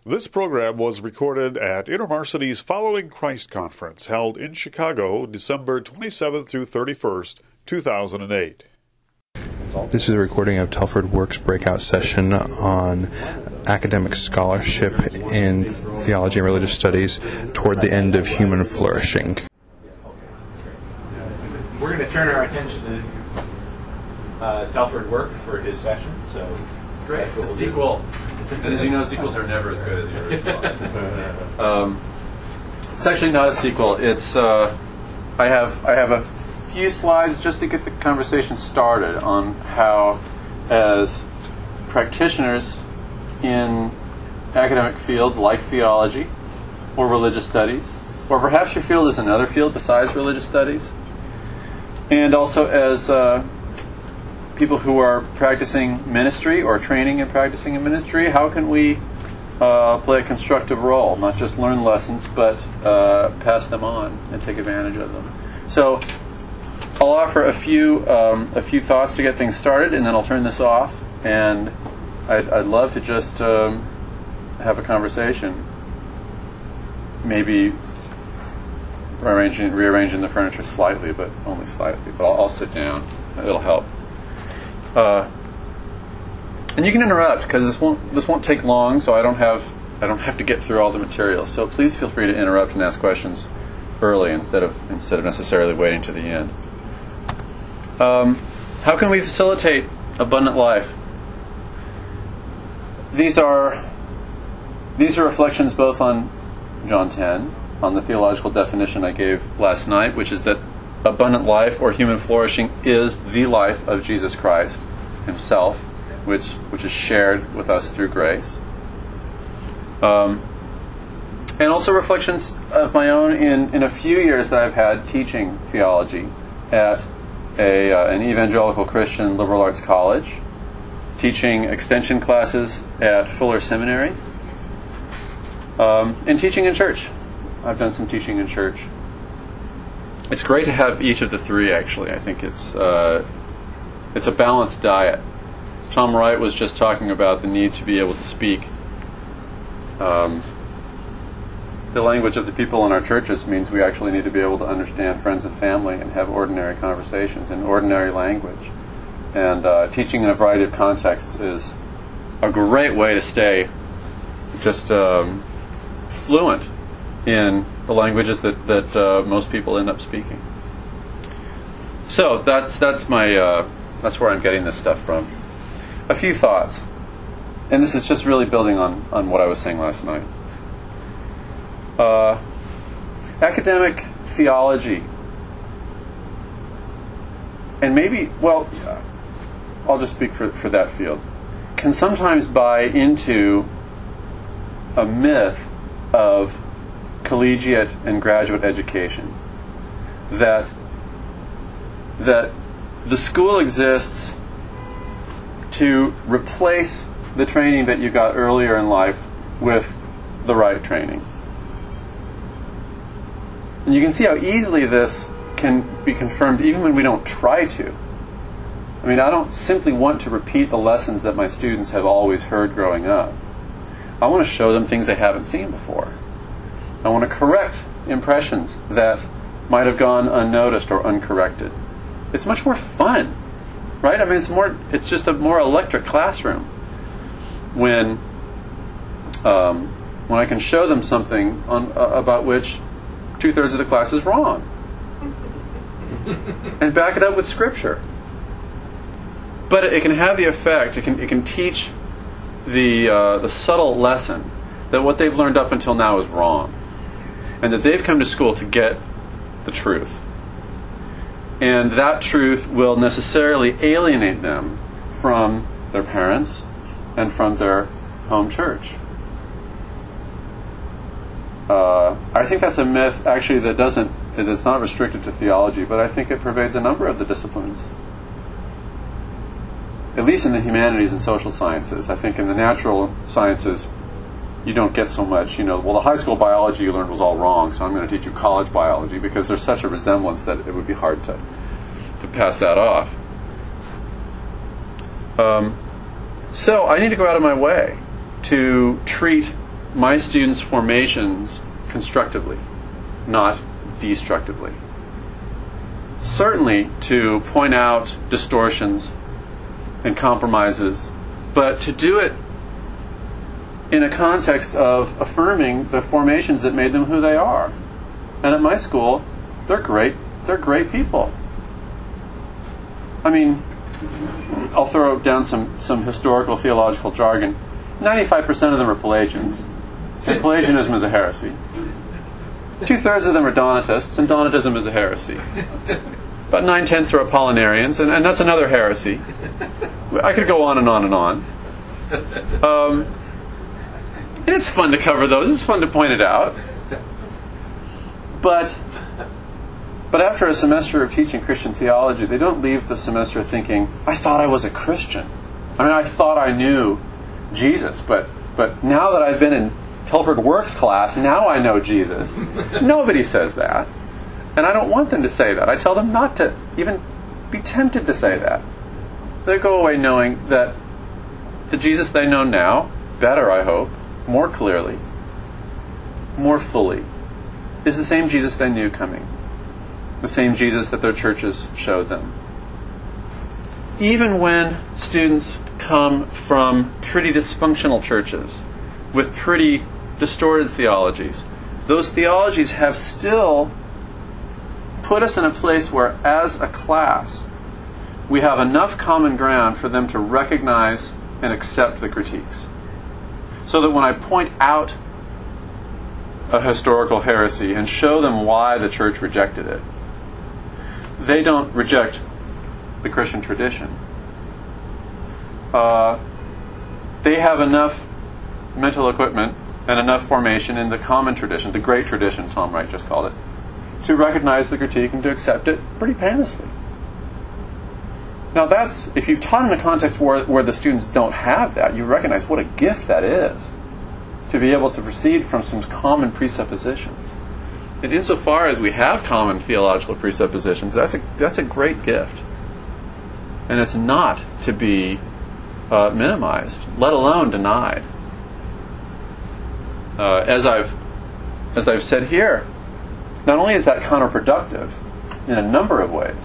This program was recorded at InterVarsity's Following Christ Conference, held in Chicago, December 27th through 31st, 2008. This is a recording of Telford Works breakout session on academic scholarship in theology and religious studies toward the end of human flourishing. We're going to turn our attention to Telford Work for his session. So great. The sequel. And as you know, sequels are never as good as the original. It's actually not a sequel. It's I have a few slides just to get the conversation started on how, as practitioners in academic fields like theology or religious studies, or perhaps your field is another field besides religious studies, and also as people who are practicing ministry or training and practicing in ministry, how can we play a constructive role, not just learn lessons, but pass them on and take advantage of them. So I'll offer a few thoughts to get things started, and then I'll turn this off, and I'd love to just have a conversation, maybe rearranging the furniture slightly, but only slightly. But I'll sit down. It'll help. And you can interrupt, because this won't take long, so I don't have to get through all the material. So please feel free to interrupt and ask questions early instead of necessarily waiting to the end. How can we facilitate abundant life? These are reflections both on John 10, on the theological definition I gave last night, which is that abundant life or human flourishing is the life of Jesus Christ himself, which is shared with us through grace. And also reflections of my own in a few years that I've had teaching theology at an evangelical Christian liberal arts college, teaching extension classes at Fuller Seminary, and teaching in church. I've done some teaching in church. It's great to have each of the three, actually. I think it's a balanced diet. Tom Wright was just talking about the need to be able to speak the language of the people in our churches. Means we actually need to be able to understand friends and family and have ordinary conversations in ordinary language. And teaching in a variety of contexts is a great way to stay just fluent in the languages that most people end up speaking. So that's where I'm getting this stuff from. A few thoughts, and this is just really building on what I was saying last night. Academic theology, and I'll just speak for that field, can sometimes buy into a myth of collegiate and graduate education, that the school exists to replace the training that you got earlier in life with the right training. And you can see how easily this can be confirmed even when we don't try to. I mean, I don't simply want to repeat the lessons that my students have always heard growing up. I want to show them things they haven't seen before. I want to correct impressions that might have gone unnoticed or uncorrected. It's much more fun, right? I mean, it's just a more electric classroom when I can show them something about which 2/3 of the class is wrong, and back it up with Scripture. But it can have the effect. It can teach the subtle lesson that what they've learned up until now is wrong, and that they've come to school to get the truth. And that truth will necessarily alienate them from their parents and from their home church. I think that's a myth, actually, that's not restricted to theology, but I think it pervades a number of the disciplines. At least in the humanities and social sciences. I think in the natural sciences, you don't get so much, the high school biology you learned was all wrong, so I'm going to teach you college biology, because there's such a resemblance that it would be hard to pass that off. So I need to go out of my way to treat my students' formations constructively, not destructively. Certainly to point out distortions and compromises, but to do it in a context of affirming the formations that made them who they are. And at my school, they're great people. I mean, I'll throw down some historical theological jargon. 95% of them are Pelagians, and Pelagianism is a heresy. 2/3 of them are Donatists, and Donatism is a heresy. About 9/10 are Apollinarians, and that's another heresy. I could go on and on and on. And it's fun to cover those. It's fun to point it out. But after a semester of teaching Christian theology, they don't leave the semester thinking, I thought I was a Christian. I mean, I thought I knew Jesus, but now that I've been in Telford Works class, now I know Jesus. Nobody says that. And I don't want them to say that. I tell them not to even be tempted to say that. They go away knowing that the Jesus they know now, better I hope, more clearly, more fully, is the same Jesus they knew coming. The same Jesus that their churches showed them. Even when students come from pretty dysfunctional churches with pretty distorted theologies, those theologies have still put us in a place where, as a class, we have enough common ground for them to recognize and accept the critiques. So that when I point out a historical heresy and show them why the church rejected it, they don't reject the Christian tradition. They have enough mental equipment and enough formation in the common tradition, the great tradition, Tom Wright just called it, to recognize the critique and to accept it pretty painlessly. Now that's, if you've taught in a context where the students don't have that, you recognize what a gift that is, to be able to proceed from some common presuppositions. And insofar as we have common theological presuppositions, that's a great gift. And it's not to be minimized, let alone denied. As I've said here, not only is that counterproductive in a number of ways,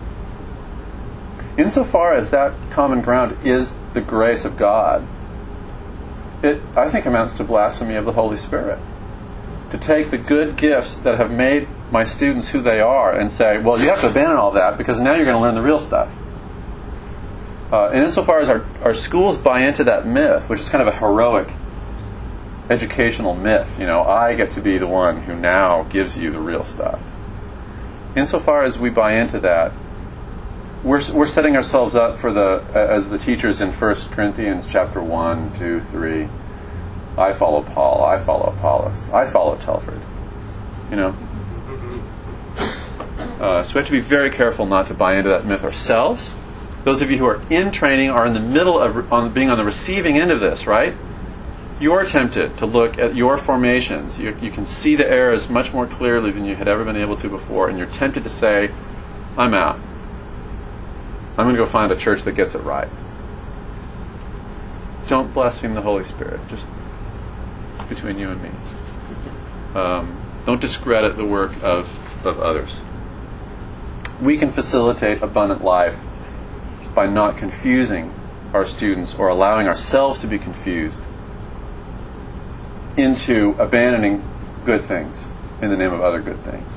insofar as that common ground is the grace of God, it, I think, amounts to blasphemy of the Holy Spirit. To take the good gifts that have made my students who they are and say, well, you have to abandon all that because now you're going to learn the real stuff. And insofar as our schools buy into that myth, which is kind of a heroic educational myth, I get to be the one who now gives you the real stuff. Insofar as we buy into that, we're setting ourselves up for as the teachers in 1 Corinthians chapter 1, 2, 3. I follow Paul, I follow Apollos, I follow Telford. So we have to be very careful not to buy into that myth ourselves. Those of you who are in training are in the middle of being on the receiving end of this, right? You're tempted to look at your formations. You can see the errors much more clearly than you had ever been able to before, and you're tempted to say, I'm out. I'm going to go find a church that gets it right. Don't blaspheme the Holy Spirit, just between you and me. Don't discredit the work of others. We can facilitate abundant life by not confusing our students or allowing ourselves to be confused into abandoning good things in the name of other good things.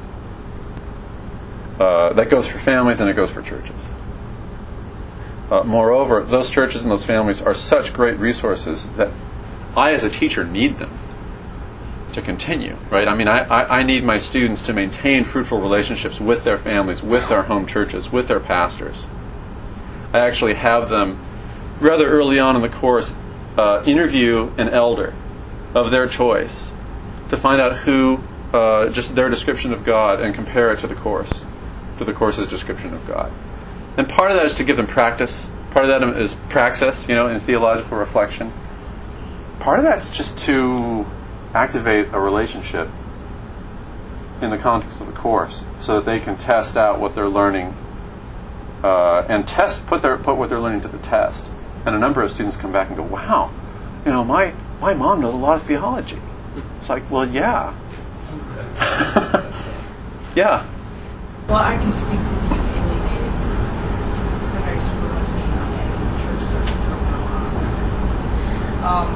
That goes for families and it goes for churches. Moreover, those churches and those families are such great resources that I, as a teacher, need them to continue, right? I mean, I need my students to maintain fruitful relationships with their families, with their home churches, with their pastors. I actually have them, rather early on in the course, interview an elder of their choice to find out who, just their description of God, and compare it to the course's description of God. And part of that is to give them practice. Part of that is praxis, in theological reflection. Part of that's just to activate a relationship in the context of the course, so that they can test out what they're learning and put what they're learning to the test. And a number of students come back and go, "Wow, my my mom knows a lot of theology. It's like, well, yeah. Yeah. Well, I can speak to being alienated. Seminary just ruined me on any church service from now on.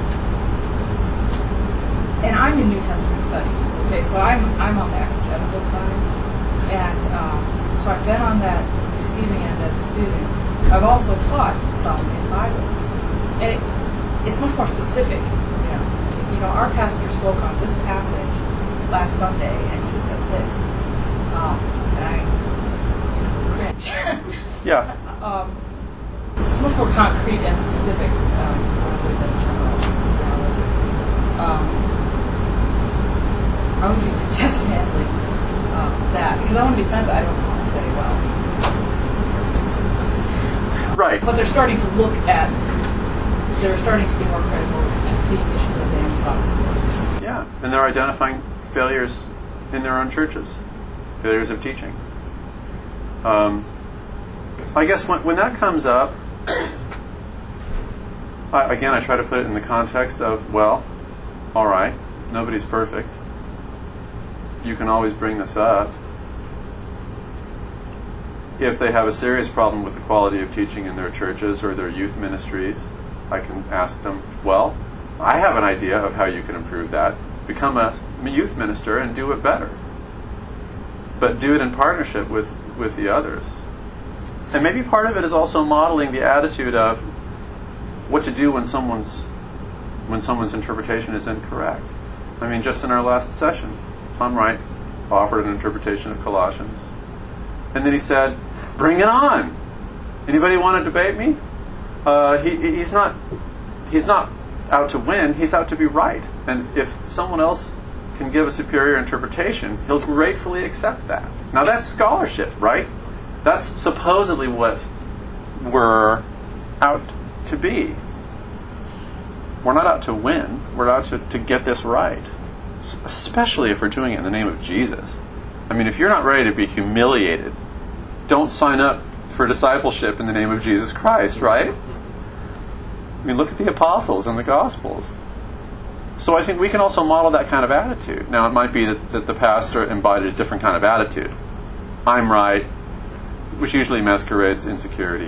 And I'm in New Testament studies. Okay, so I'm on the exegetical side, and so I've been on that receiving end as a student. I've also taught some in Bible, and it's much more specific. You know, our pastor spoke on this passage last Sunday, and he said this, and I cringe. Yeah. It's much more concrete and specific than general. How would you suggest handling that? Because I want to be sensitive. I don't want to say, well. Right. But they're starting to look at, they're starting to be more critical and seeing issues that they have solved. Yeah, and they're identifying failures in their own churches, failures of teaching. I guess when that comes up, I try to put it in the context of, well, all right, nobody's perfect. You can always bring this up. If they have a serious problem with the quality of teaching in their churches or their youth ministries, I can ask them, well, I have an idea of how you can improve that. Become a youth minister and do it better. But do it in partnership with the others. And maybe part of it is also modeling the attitude of what to do when someone's interpretation is incorrect. I mean, just in our last session, Tom Wright offered an interpretation of Colossians. And then he said, bring it on. Anybody want to debate me? He's not out to win, he's out to be right. And if someone else can give a superior interpretation, he'll gratefully accept that. Now that's scholarship, right? That's supposedly what we're out to be. We're not out to win, we're out to get this right. Especially if we're doing it in the name of Jesus. I mean, if you're not ready to be humiliated, don't sign up for discipleship in the name of Jesus Christ, right? I mean, look at the apostles and the Gospels. So I think we can also model that kind of attitude. Now, it might be that the pastor embodied a different kind of attitude. I'm right, which usually masquerades insecurity.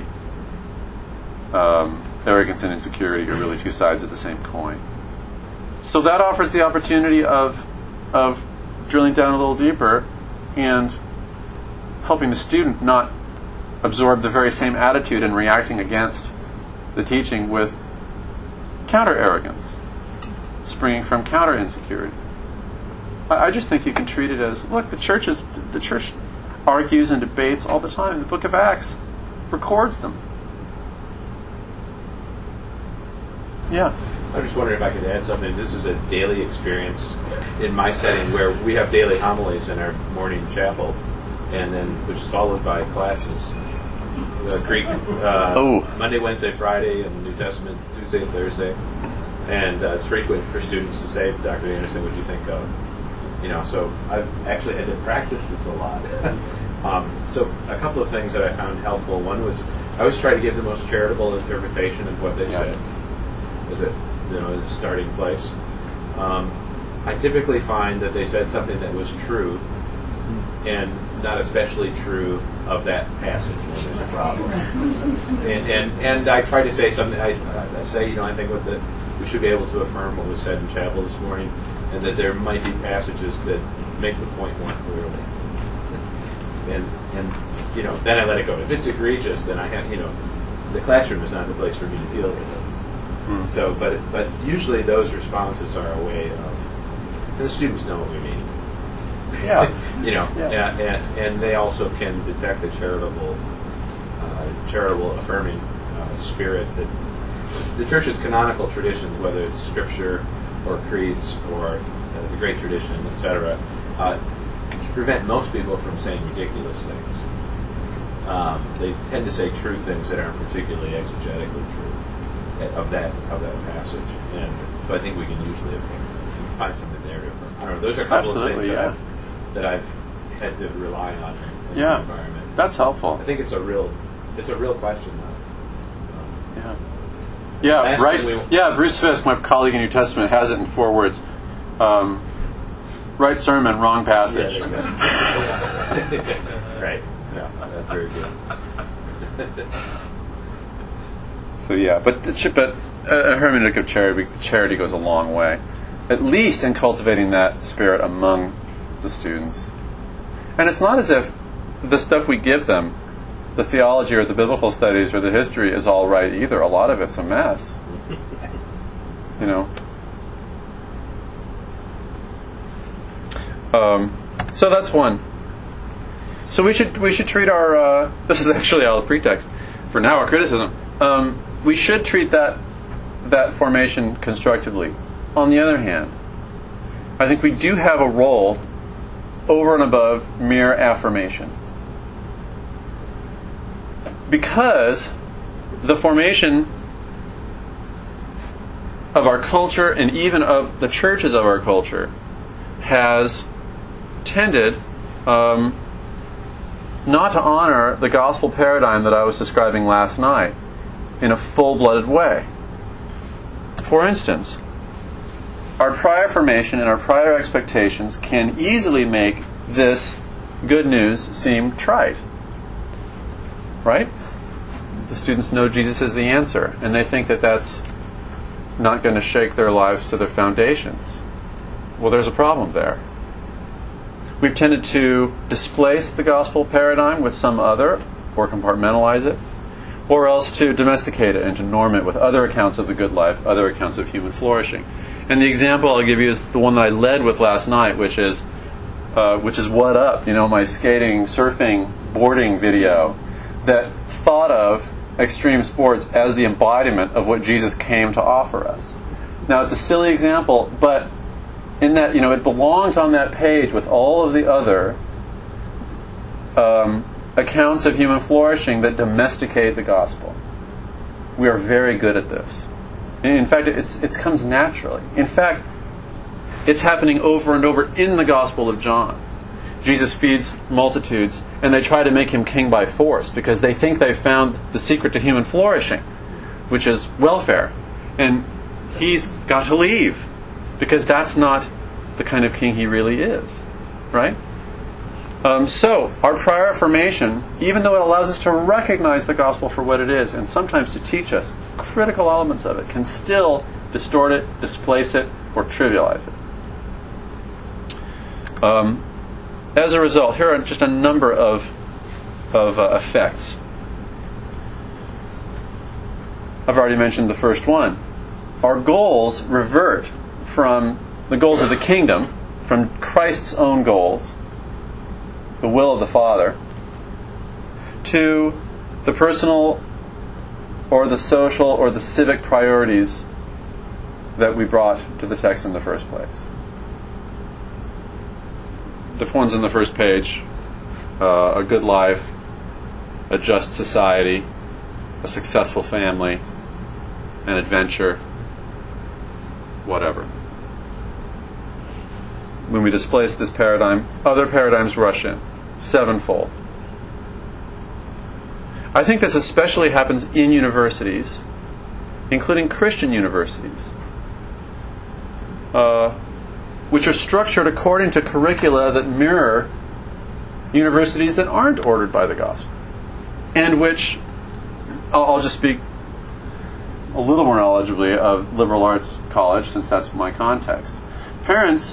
Arrogance and insecurity are really two sides of the same coin. So that offers the opportunity of drilling down a little deeper and helping the student not absorb the very same attitude and reacting against the teaching with counter-arrogance, springing from counter-insecurity. I just think you can treat it as, look, the church argues and debates all the time. The book of Acts records them. Yeah. I'm just wondering if I could add something. This is a daily experience in my setting where we have daily homilies in our morning chapel, and then which is followed by classes. Greek Monday, Wednesday, Friday, and New Testament Tuesday and Thursday. And it's frequent for students to say, Dr. Anderson, what do you think of? So I've actually had to practice this a lot. So a couple of things that I found helpful. One was I always try to give the most charitable interpretation of what they said. As a starting place. I typically find that they said something that was true and not especially true of that passage when there's a problem. And I try to say something. I say, I think we should be able to affirm what was said in chapel this morning, and that there might be passages that make the point more clearly. And then I let it go. If it's egregious, then I have, the classroom is not the place for me to deal with it. So, but usually those responses are a way of the students know what we mean. Yeah. And they also can detect a charitable affirming spirit that the church's canonical traditions, whether it's scripture or creeds or the great tradition, etc., prevent most people from saying ridiculous things. They tend to say true things that aren't particularly exegetically true of that passage, and so I think we can usually find something there to affirm. I don't know. Those are a couple of things that I've had to rely on in the environment. That's helpful. I think it's a real question, though. Yeah, Last right. thing Yeah, Bruce Fisk, my colleague in New Testament, has it in 4 words. Right sermon, wrong passage. Yeah, right. Yeah, that's very good. So yeah, but a hermeneutic of charity goes a long way, at least in cultivating that spirit among the students. And it's not as if the stuff we give them, the theology or the biblical studies or the history, is all right either. A lot of it's a mess. You know. So that's one. So we should treat our. This is actually all a pretext for now our criticism. We should treat that formation constructively. On the other hand, I think we do have a role over and above mere affirmation, because the formation of our culture and even of the churches of our culture has tended not to honor the gospel paradigm that I was describing last night in a full-blooded way. For instance, our prior formation and our prior expectations can easily make this good news seem trite. Right? The students know Jesus is the answer, and they think that that's not going to shake their lives to their foundations. Well, there's a problem there. We've tended to displace the gospel paradigm with some other, or compartmentalize it, or else to domesticate it and to norm it with other accounts of the good life, other accounts of human flourishing. And the example I'll give you is the one that I led with last night, which is What Up? You know, my skating, surfing, boarding video that thought of extreme sports as the embodiment of what Jesus came to offer us. Now, it's a silly example, but in that, you know, it belongs on that page with all of the other accounts of human flourishing that domesticate the gospel. We are very good at this. In fact, it comes naturally. In fact, it's happening over and over in the Gospel of John. Jesus feeds multitudes, and they try to make him king by force because they think they've found the secret to human flourishing, which is welfare. And he's got to leave because that's not the kind of king he really is. Right? So, our prior affirmation, even though it allows us to recognize the gospel for what it is, and sometimes to teach us critical elements of it, can still distort it, displace it, or trivialize it. As a result, here are just a number of effects. I've already mentioned the first one. Our goals revert from the goals of the kingdom, from Christ's own goals, the will of the Father, to the personal or the social or the civic priorities that we brought to the text in the first place. The ones on the first page: a good life, a just society, a successful family, an adventure, whatever. When we displace this paradigm, other paradigms rush in, sevenfold. I think this especially happens in universities, including Christian universities, which are structured according to curricula that mirror universities that aren't ordered by the gospel, and which, I'll just speak a little more knowledgeably of liberal arts college, since that's my context. Parents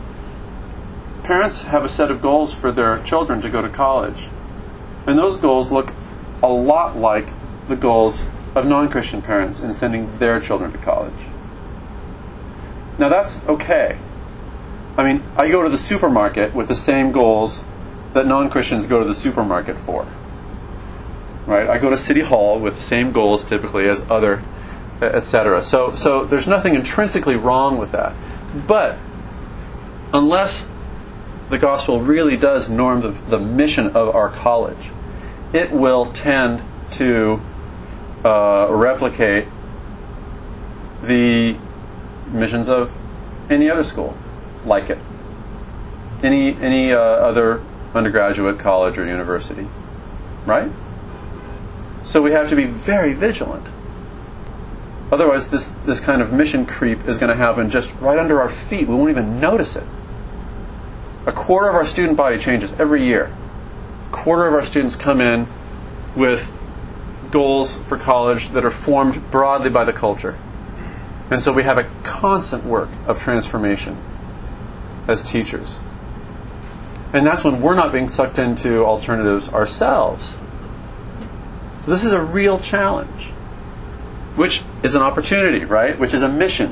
have a set of goals for their children to go to college. And those goals look a lot like the goals of non-Christian parents in sending their children to college. Now that's okay. I mean, I go to the supermarket with the same goals that non-Christians go to the supermarket for. Right? I go to City Hall with the same goals typically as other, etc. So there's nothing intrinsically wrong with that. But unless the gospel really does norm the mission of our college, it will tend to replicate the missions of any other school like it, any other undergraduate college or university, right? So we have to be very vigilant. Otherwise, this kind of mission creep is going to happen just right under our feet. We won't even notice it. A quarter of our student body changes every year. A quarter of our students come in with goals for college that are formed broadly by the culture. And so we have a constant work of transformation as teachers. And that's when we're not being sucked into alternatives ourselves. So this is a real challenge, which is an opportunity, right? Which is a mission.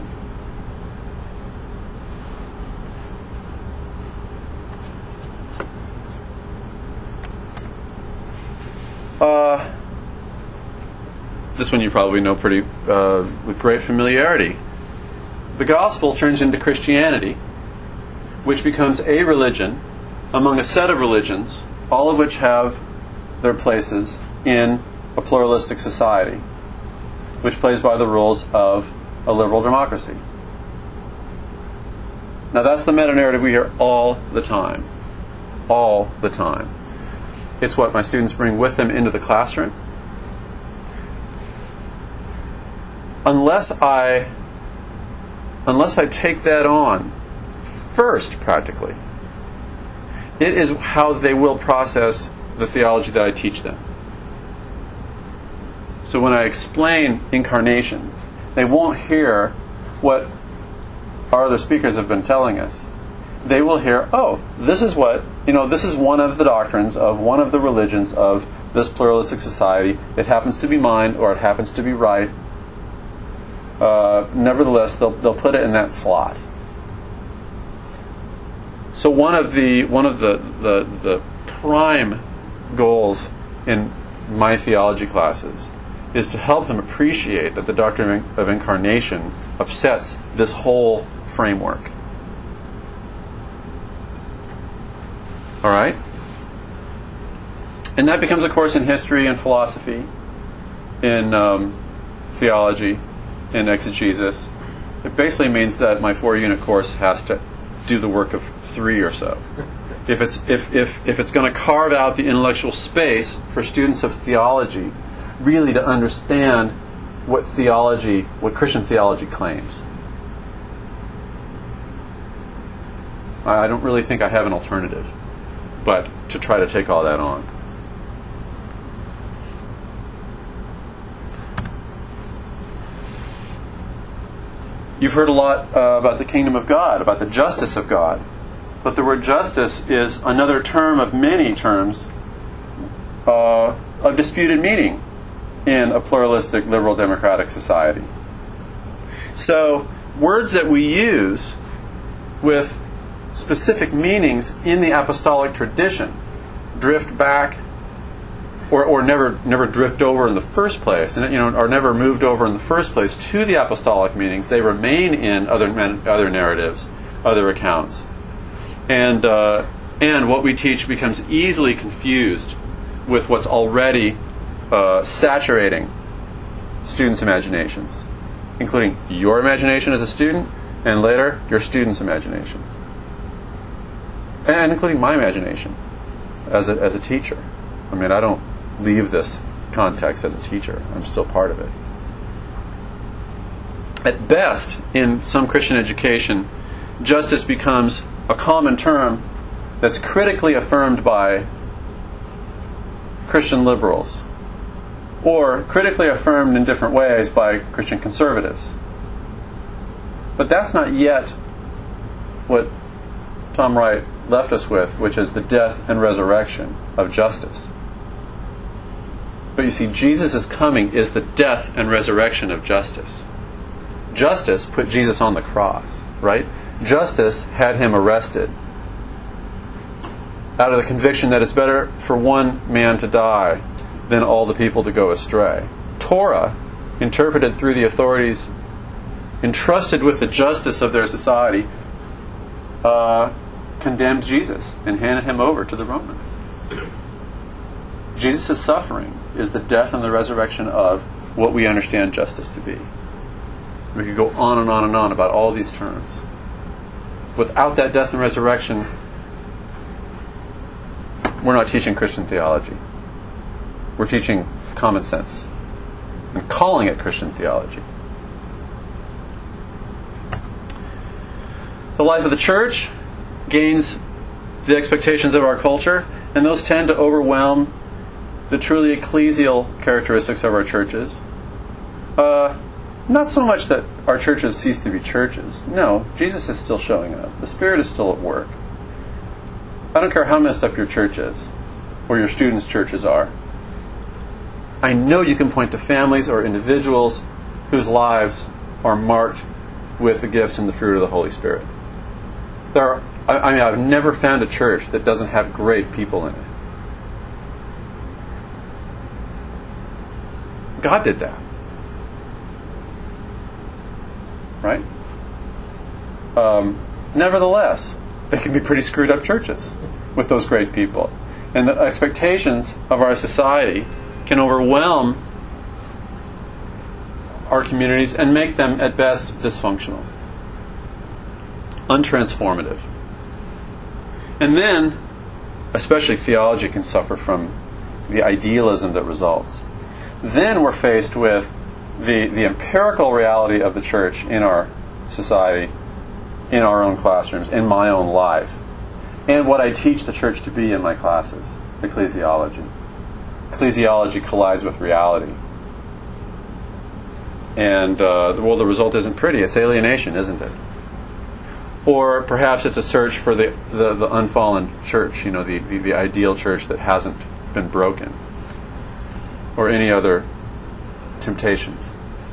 This one you probably know pretty with great familiarity. The gospel turns into Christianity, which becomes a religion among a set of religions, all of which have their places in a pluralistic society, which plays by the rules of a liberal democracy. Now that's the meta-narrative we hear all the time. All the time. It's what my students bring with them into the classroom. Unless I take that on first, practically, it is how they will process the theology that I teach them. So when I explain incarnation, they won't hear what our other speakers have been telling us. They will hear, oh, this is this is one of the doctrines of one of the religions of this pluralistic society. It happens to be mine, or it happens to be right. Nevertheless, they'll put it in that slot. So one of the prime goals in my theology classes is to help them appreciate that the doctrine of incarnation upsets this whole framework. All right? And that becomes a course in history and philosophy, in theology, in exegesis. It basically means that my 4-unit course has to do the work of 3 or so. If it's going to carve out the intellectual space for students of theology, really to understand what Christian theology claims. I don't really think I have an alternative, but to try to take all that on. You've heard a lot about the kingdom of God, about the justice of God. But the word justice is another term of many terms of disputed meaning in a pluralistic, liberal, democratic society. So, words that we use with specific meanings in the apostolic tradition drift back or never drift over in the first place, and are never moved over in the first place to the apostolic meanings. They remain in other narratives, other accounts, and what we teach becomes easily confused with what's already saturating students' imaginations, including your imagination as a student, and later your students' imaginations, and including my imagination as a teacher. I mean, I don't leave this context as a teacher. I'm still part of it. At best, in some Christian education, justice becomes a common term that's critically affirmed by Christian liberals, or critically affirmed in different ways by Christian conservatives. But that's not yet what Tom Wright left us with, which is the death and resurrection of justice. But you see, Jesus' coming is the death and resurrection of justice. Justice put Jesus on the cross, right? Justice had him arrested out of the conviction that it's better for one man to die than all the people to go astray. Torah, interpreted through the authorities entrusted with the justice of their society, condemned Jesus and handed him over to the Romans. Jesus' suffering is the death and the resurrection of what we understand justice to be. We could go on and on and on about all these terms. Without that death and resurrection, we're not teaching Christian theology. We're teaching common sense and calling it Christian theology. The life of the church gains the expectations of our culture, and those tend to overwhelm the truly ecclesial characteristics of our churches. Not so much that our churches cease to be churches. No, Jesus is still showing up. The Spirit is still at work. I don't care how messed up your church is, or your students' churches are. I know you can point to families or individuals whose lives are marked with the gifts and the fruit of the Holy Spirit. I've never found a church that doesn't have great people in it. God did that. Right? Nevertheless, they can be pretty screwed up churches with those great people. And the expectations of our society can overwhelm our communities and make them, at best, dysfunctional, untransformative. And then, especially theology can suffer from the idealism that results. Then we're faced with the empirical reality of the church in our society, in our own classrooms, in my own life, and what I teach the church to be in my classes, ecclesiology. Ecclesiology collides with reality. And, the result isn't pretty. It's alienation, isn't it? Or perhaps it's a search for the unfallen church, the ideal church that hasn't been broken. Or any other temptations.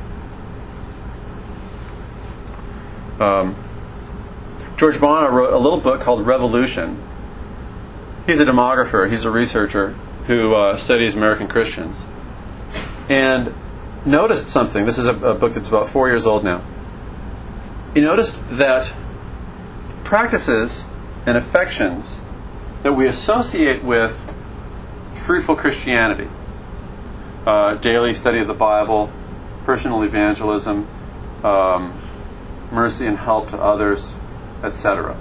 George Bonner wrote a little book called Revolution. He's a demographer. He's a researcher who studies American Christians. And noticed something. This is a book that's about 4 years old now. He noticed that practices and affections that we associate with fruitful Christianity, daily study of the Bible, personal evangelism, mercy and help to others, etc.,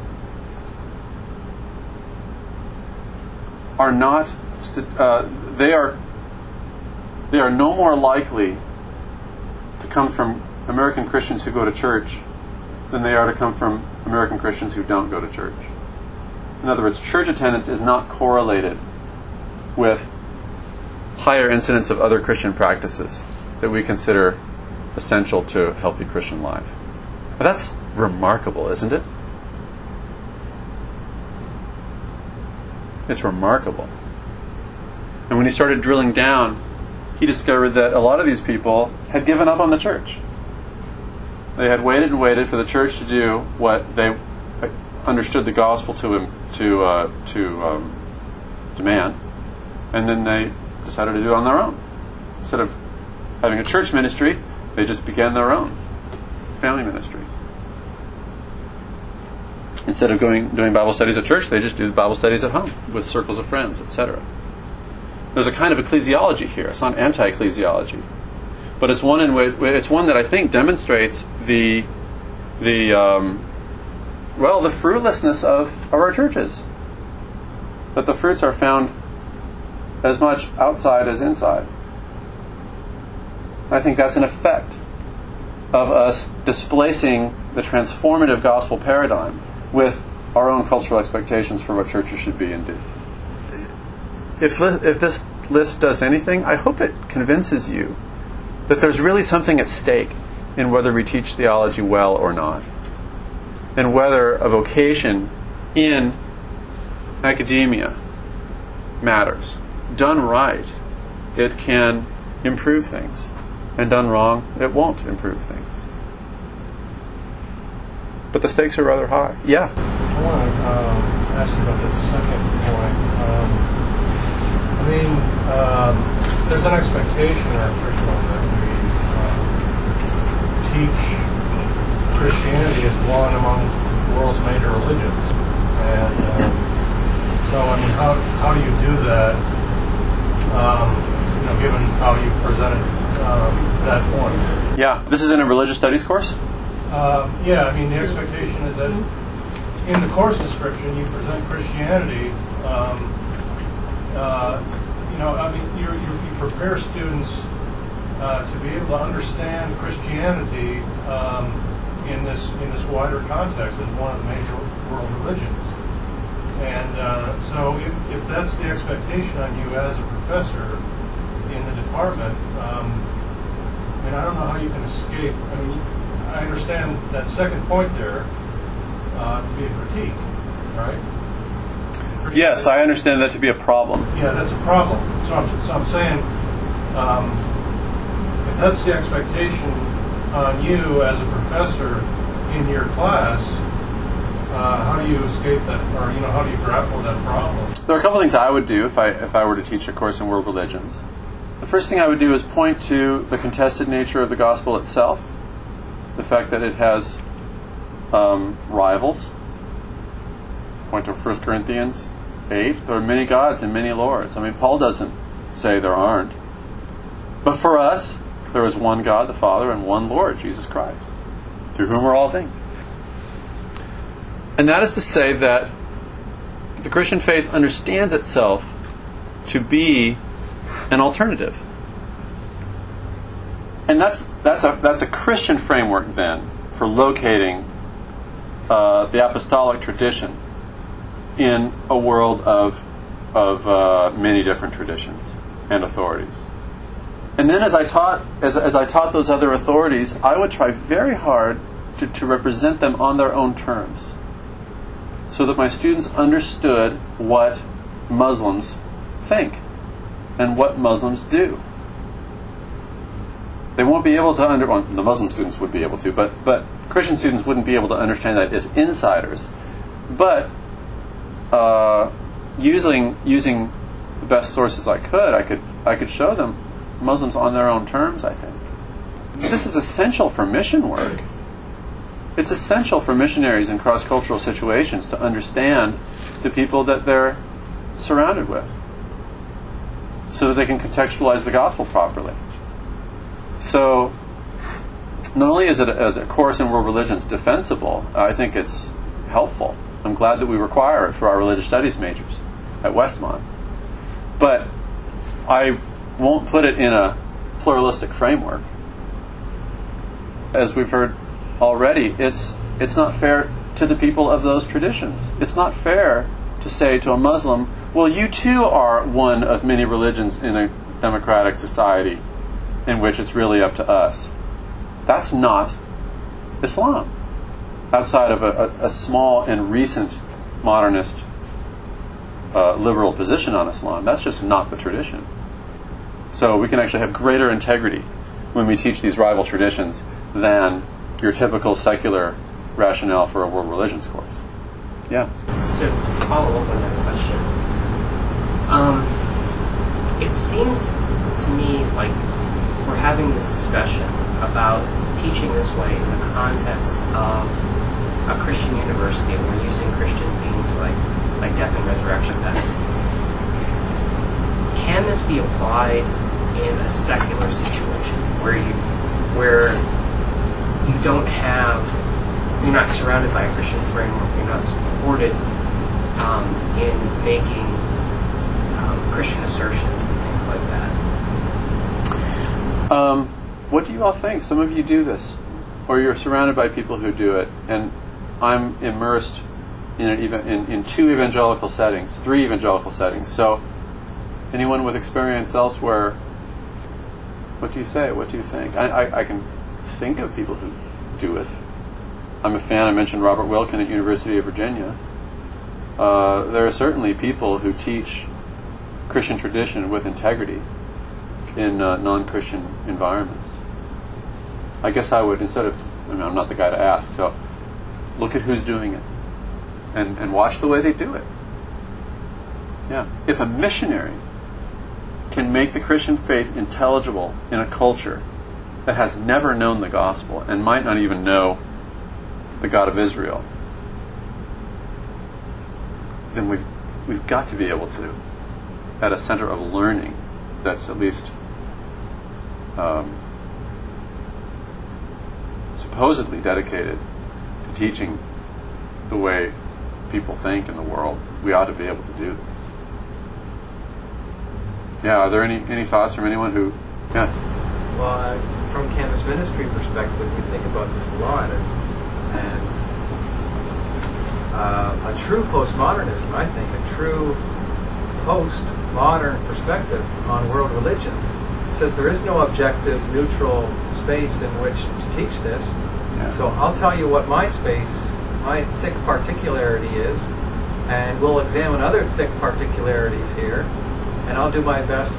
are not. They are no more likely to come from American Christians who go to church than they are to come from American Christians who don't go to church. In other words, church attendance is not correlated with higher incidence of other Christian practices that we consider essential to a healthy Christian life. But that's remarkable, isn't it? It's remarkable. And when he started drilling down, he discovered that a lot of these people had given up on the church. They had waited and waited for the church to do what they understood the gospel to demand, and then they decided to do it on their own. Instead of having a church ministry, they just began their own family ministry. Instead of doing Bible studies at church, they just do the Bible studies at home with circles of friends, etc. There's a kind of ecclesiology here. It's not anti-ecclesiology, but it's one that I think demonstrates the fruitlessness of our churches. That the fruits are found as much outside as inside. I think that's an effect of us displacing the transformative gospel paradigm with our own cultural expectations for what churches should be and do. If this list does anything, I hope it convinces you that there's really something at stake in whether we teach theology well or not, and whether a vocation in academia matters. Done right, it can improve things, and done wrong, it won't improve things. But the stakes are rather high. Yeah? I want to ask you about the second point. There's an expectation in our curriculum that we teach Christianity as one among the world's major religions. And how do you do that, given how you presented that point? Yeah. This is in a religious studies course? The expectation is that in the course description you present Christianity. You prepare students to be able to understand Christianity in this wider context as one of the major world religions. And so if that's the expectation on you as a professor in the department, I don't know how you can escape. I understand that second point there to be a critique, right? Yes, I understand that to be a problem. Yeah, that's a problem. So I'm saying, if that's the expectation on you as a professor in your class, how do you escape that, or how do you grapple with that problem? There are a couple things I would do if I were to teach a course in world religions. The first thing I would do is point to the contested nature of the gospel itself, the fact that it has rivals. Point to 1 Corinthians 8. There are many gods and many lords. Paul doesn't say there aren't. But for us, there is one God, the Father, and one Lord, Jesus Christ, through whom are all things. And that is to say that the Christian faith understands itself to be an alternative. And that's a Christian framework then for locating the apostolic tradition in a world of many different traditions and authorities. And then as I taught those other authorities, I would try very hard to represent them on their own terms, so that my students understood what Muslims think and what Muslims do. They won't be able to the Muslim students would be able to, but Christian students wouldn't be able to understand that as insiders. But using the best sources I could show them Muslims on their own terms, I think. This is essential for mission work. It's essential for missionaries in cross-cultural situations to understand the people that they're surrounded with, so that they can contextualize the gospel properly. So, not only is it as a course in world religions defensible, I think it's helpful. I'm glad that we require it for our religious studies majors at Westmont. But I won't put it in a pluralistic framework. As we've heard already, it's not fair to the people of those traditions. It's not fair to say to a Muslim, well, you too are one of many religions in a democratic society in which it's really up to us. That's not Islam, outside of a small and recent modernist liberal position on Islam. That's just not the tradition. So we can actually have greater integrity when we teach these rival traditions than your typical secular rationale for a world religions course. Yeah. Just to follow up on that question, it seems to me like we're having this discussion about teaching this way in the context of a Christian university, and we're using Christian themes like death and resurrection. Can this be applied in a secular situation where you're not surrounded by a Christian framework, you're not supported in making Christian assertions and things like that? What do you all think? Some of you do this, or you're surrounded by people who do it, and I'm immersed in two evangelical settings, three evangelical settings. So, anyone with experience elsewhere, what do you say? What do you think? I can think of people who do it. I'm a fan. I mentioned Robert Wilkin at University of Virginia. There are certainly people who teach Christian tradition with integrity in non-Christian environments. I guess I would, instead of, I'm not the guy to ask, so look at who's doing it and watch the way they do it. Yeah. If a missionary can make the Christian faith intelligible in a culture that has never known the gospel and might not even know the God of Israel, then we've got to be able to, at a center of learning that's at least supposedly dedicated to teaching the way people think in the world, we ought to be able to do this. Yeah, are there any thoughts from anyone who... Yeah. Well, from campus ministry perspective, we think about this a lot. And a true postmodernism, I think, a true postmodern perspective on world religions says there is no objective, neutral space in which to teach this. Yeah. So I'll tell you what my space, my thick particularity is, and we'll examine other thick particularities here, and I'll do my best,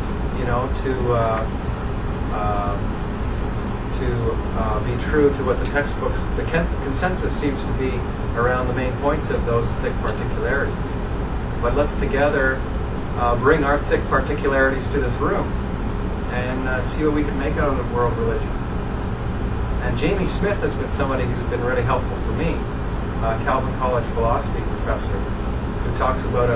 to be true to what the textbooks, the consensus seems to be around the main points of those thick particularities. But let's together bring our thick particularities to this room and see what we can make out of world religion. And Jamie Smith has been somebody who's been really helpful for me, Calvin College philosophy professor, who talks about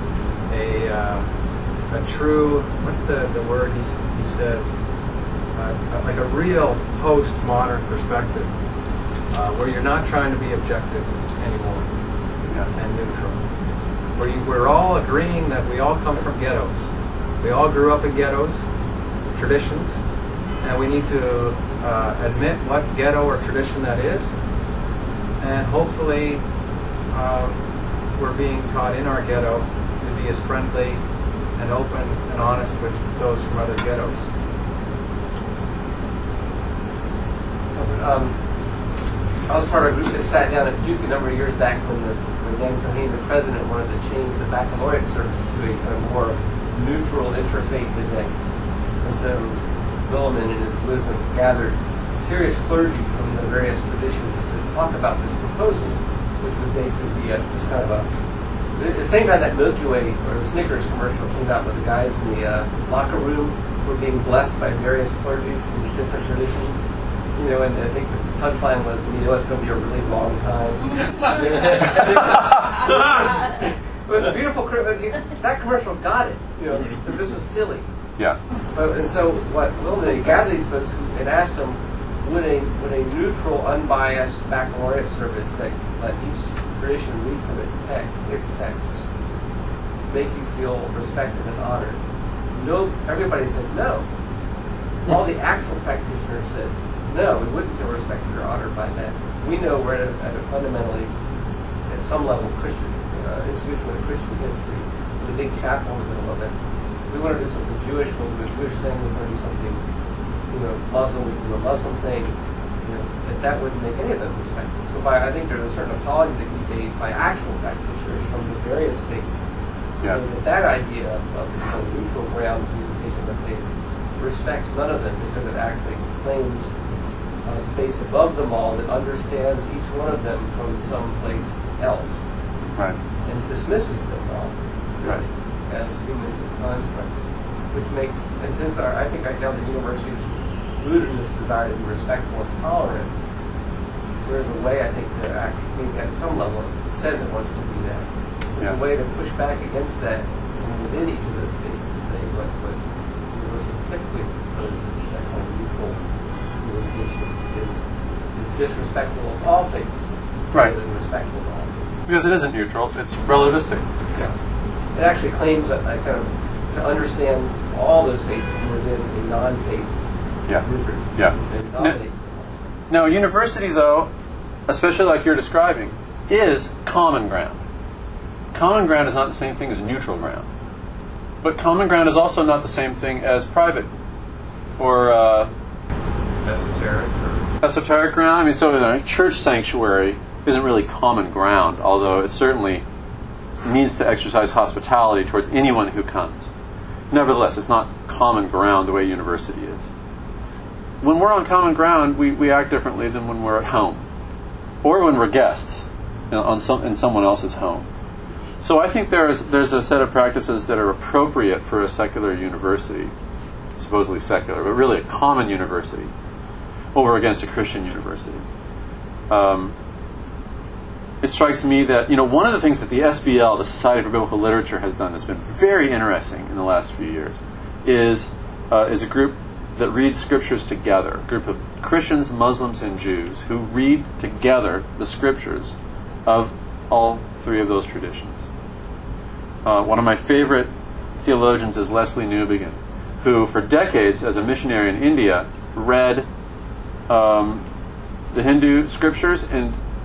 a true, what's the word he says, like a real postmodern perspective, where you're not trying to be objective anymore and neutral. Where we're all agreeing that we all come from ghettos. We all grew up in ghettos, traditions, and we need to admit what ghetto or tradition that is, and hopefully we're being taught in our ghetto to be as friendly and open and honest with those from other ghettos. I was part of a group that sat down at Duke a number of years back when Dan Cohane, the president, wanted to change the baccalaureate service to a kind of more neutral interfaith event. And so Williman in his wisdom gathered serious clergy from the various traditions to talk about this proposal, which would basically be just kind of the same time that Milky Way or the Snickers commercial came out, with the guys in the locker room were being blessed by various clergy from the different traditions. And I think the punchline was, it's going to be a really long time. It was a beautiful, that commercial got it, that this was silly. Yeah. And so what Williman gathered these folks and asked them, would a neutral, unbiased baccalaureate service that let each tradition read from its texts make you feel respected and honored? No, everybody said no. All the actual practitioners said, no, we wouldn't feel respected or honored by that. We know we're at a fundamentally, at some level, Christian institution with a Christian history, with a big chapel in the middle of it. We want to do something Jewish, we'll do a Jewish thing. We want to do something, Muslim, we do a Muslim thing. That wouldn't make any of them respected. So I think there's a certain apology that can be made by actual practitioners from the various faiths. Yeah. So that idea of the neutral ground communication of faith respects none of them, because it actually claims a space above them all that understands each one of them from someplace else, right, and dismisses them all, right, as human constructs. Which makes, and since I think right now the university is rooted in this desire to be respectful and tolerant, there's a way, I think, to actually, at some level, it says it wants to be that. There's a way to push back against that from within each of those states to say what the university typically proposes, that kind of neutral communication is disrespectful of all faiths, right, rather than respectful of all faiths. Because it isn't neutral; it's relativistic. Yeah, it actually claims that kind of to understand all those faiths from within a non-faith group. Yeah. That dominates them. Now, a university, though, especially like you're describing, is common ground. Common ground is not the same thing as neutral ground. But common ground is also not the same thing as private or esoteric ground. I mean, so a church sanctuary isn't really common ground, although it certainly needs to exercise hospitality towards anyone who comes. Nevertheless, it's not common ground the way university is. When we're on common ground, we act differently than when we're at home, or when we're guests in someone else's home. So I think there's a set of practices that are appropriate for a secular university, supposedly secular, but really a common university, over against a Christian university. It strikes me that one of the things that the SBL, the Society for Biblical Literature, has done that's been very interesting in the last few years is a group that reads scriptures together, a group of Christians, Muslims, and Jews who read together the scriptures of all three of those traditions. One of my favorite theologians is Leslie Newbigin, who for decades as a missionary in India read the Hindu scriptures and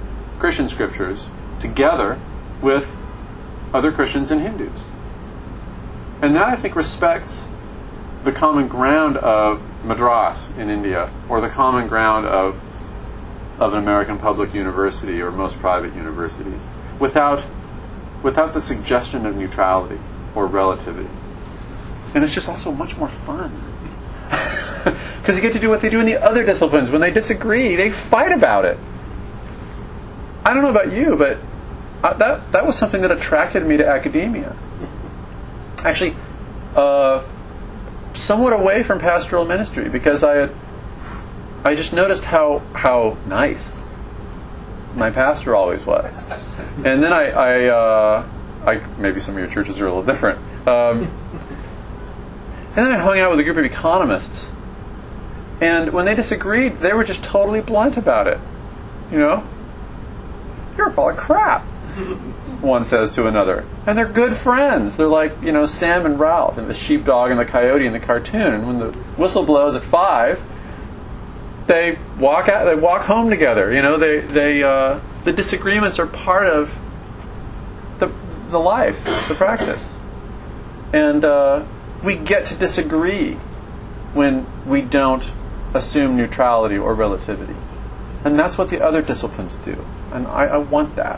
Christian scriptures together with other Christians and Hindus. And that, I think, respects the common ground of Madras in India, or the common ground of an American public university or most private universities, without the suggestion of neutrality or relativity. And it's just also much more fun. Because you get to do what they do in the other disciplines. When they disagree, they fight about it. I don't know about you, but that was something that attracted me to academia. Actually, somewhat away from pastoral ministry, because I just noticed how nice my pastor always was. And then I maybe some of your churches are a little different. And then I hung out with a group of economists. And when they disagreed, they were just totally blunt about it. You know? You're full of crap, one says to another. And they're good friends. They're like, Sam and Ralph, and the sheepdog and the coyote in the cartoon. And when the whistle blows at 5, they walk out. They walk home together. The disagreements are part of the life, the practice. And we get to disagree when we don't assume neutrality or relativity. And that's what the other disciplines do. And I want that.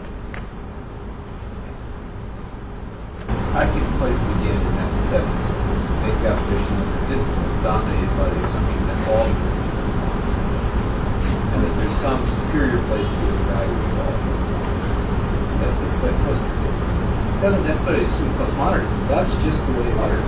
I think the place to begin in that 70s to make the application of the disciplines dominated by the assumption that all are and that there's some superior place to evaluate all. It's like it doesn't necessarily assume postmodernism. That's just the way it is.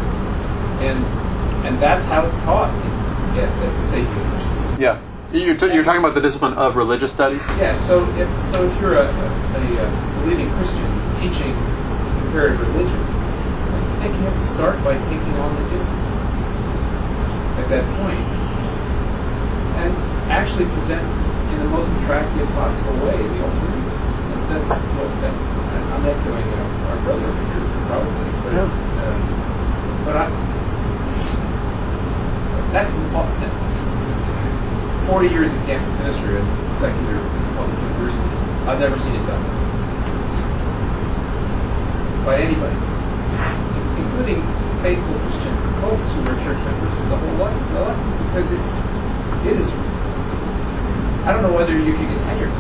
And that's how it's taught at the State University. Yeah. You're talking about the discipline of religious studies? Yeah, so if you're a believing Christian teaching comparative religion, I think you have to start by taking on the discipline at that point and actually present in the most attractive possible way the alternatives. And that's what I'm echoing our brother here, probably. But that's 40 years of campus ministry at secular public universities. I've never seen it done by anybody, including faithful Christian folks who were church members the whole life. Because it is. I don't know whether you can get tenure.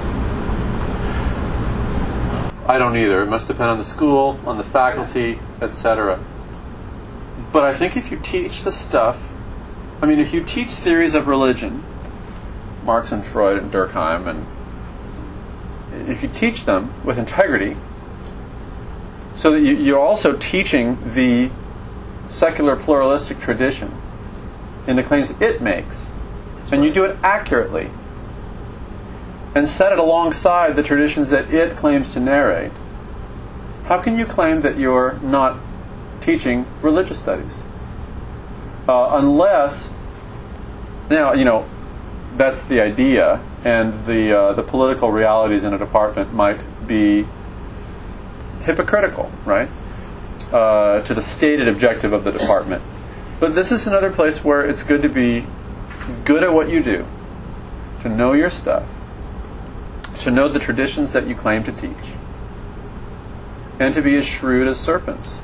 I don't either. It must depend on the school, on the faculty, etc. But I think if you teach the stuff, if you teach theories of religion, Marx and Freud and Durkheim, and if you teach them with integrity, so that you're also teaching the secular pluralistic tradition in the claims it makes, and you do it accurately, and set it alongside the traditions that it claims to narrate, how can you claim that you're not teaching religious studies? Unless, now, that's the idea, and the political realities in a department might be hypocritical, right, to the stated objective of the department. But this is another place where it's good to be good at what you do, to know your stuff, to know the traditions that you claim to teach, and to be as shrewd as serpents.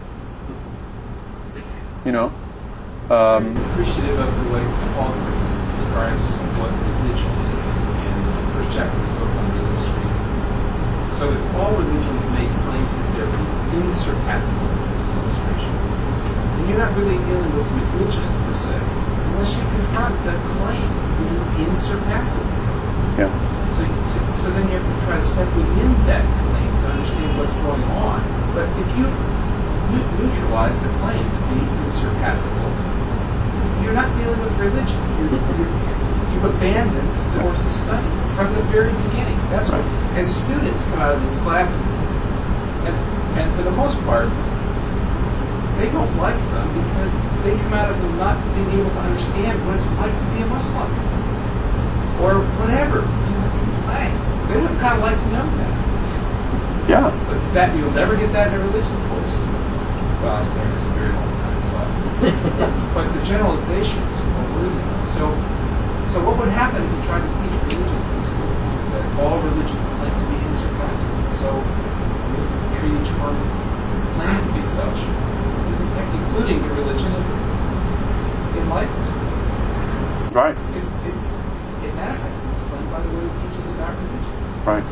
Appreciative of the way Paul describes what religion is in the first chapter of his book on religious freedom. So that all religions make claims that they're insurpassable in this illustration. And you're not really dealing with religion, per se, unless you confront the claim to be insurpassable. Yeah. So then you have to try to step within that claim to understand what's going on. But if you neutralize the claim to be insurpassable, you're not dealing with religion. You've abandoned the course of study from the very beginning. That's right. And students come out of these classes, and for the most part, they don't like them because they come out of them not being able to understand what it's like to be a Muslim or whatever. They would kind of like to know that. Yeah. But that you'll never get that in a religion course. Well, I've been there a very long time, but the generalization is more worthy. So what would happen if you tried to teach religion from the standpoint that all religions claim to be insurpassable. So we treat each one as claimed to be such, including the religion of enlightenment. Right. It manifests its claim by the way it teaches about religion. Right.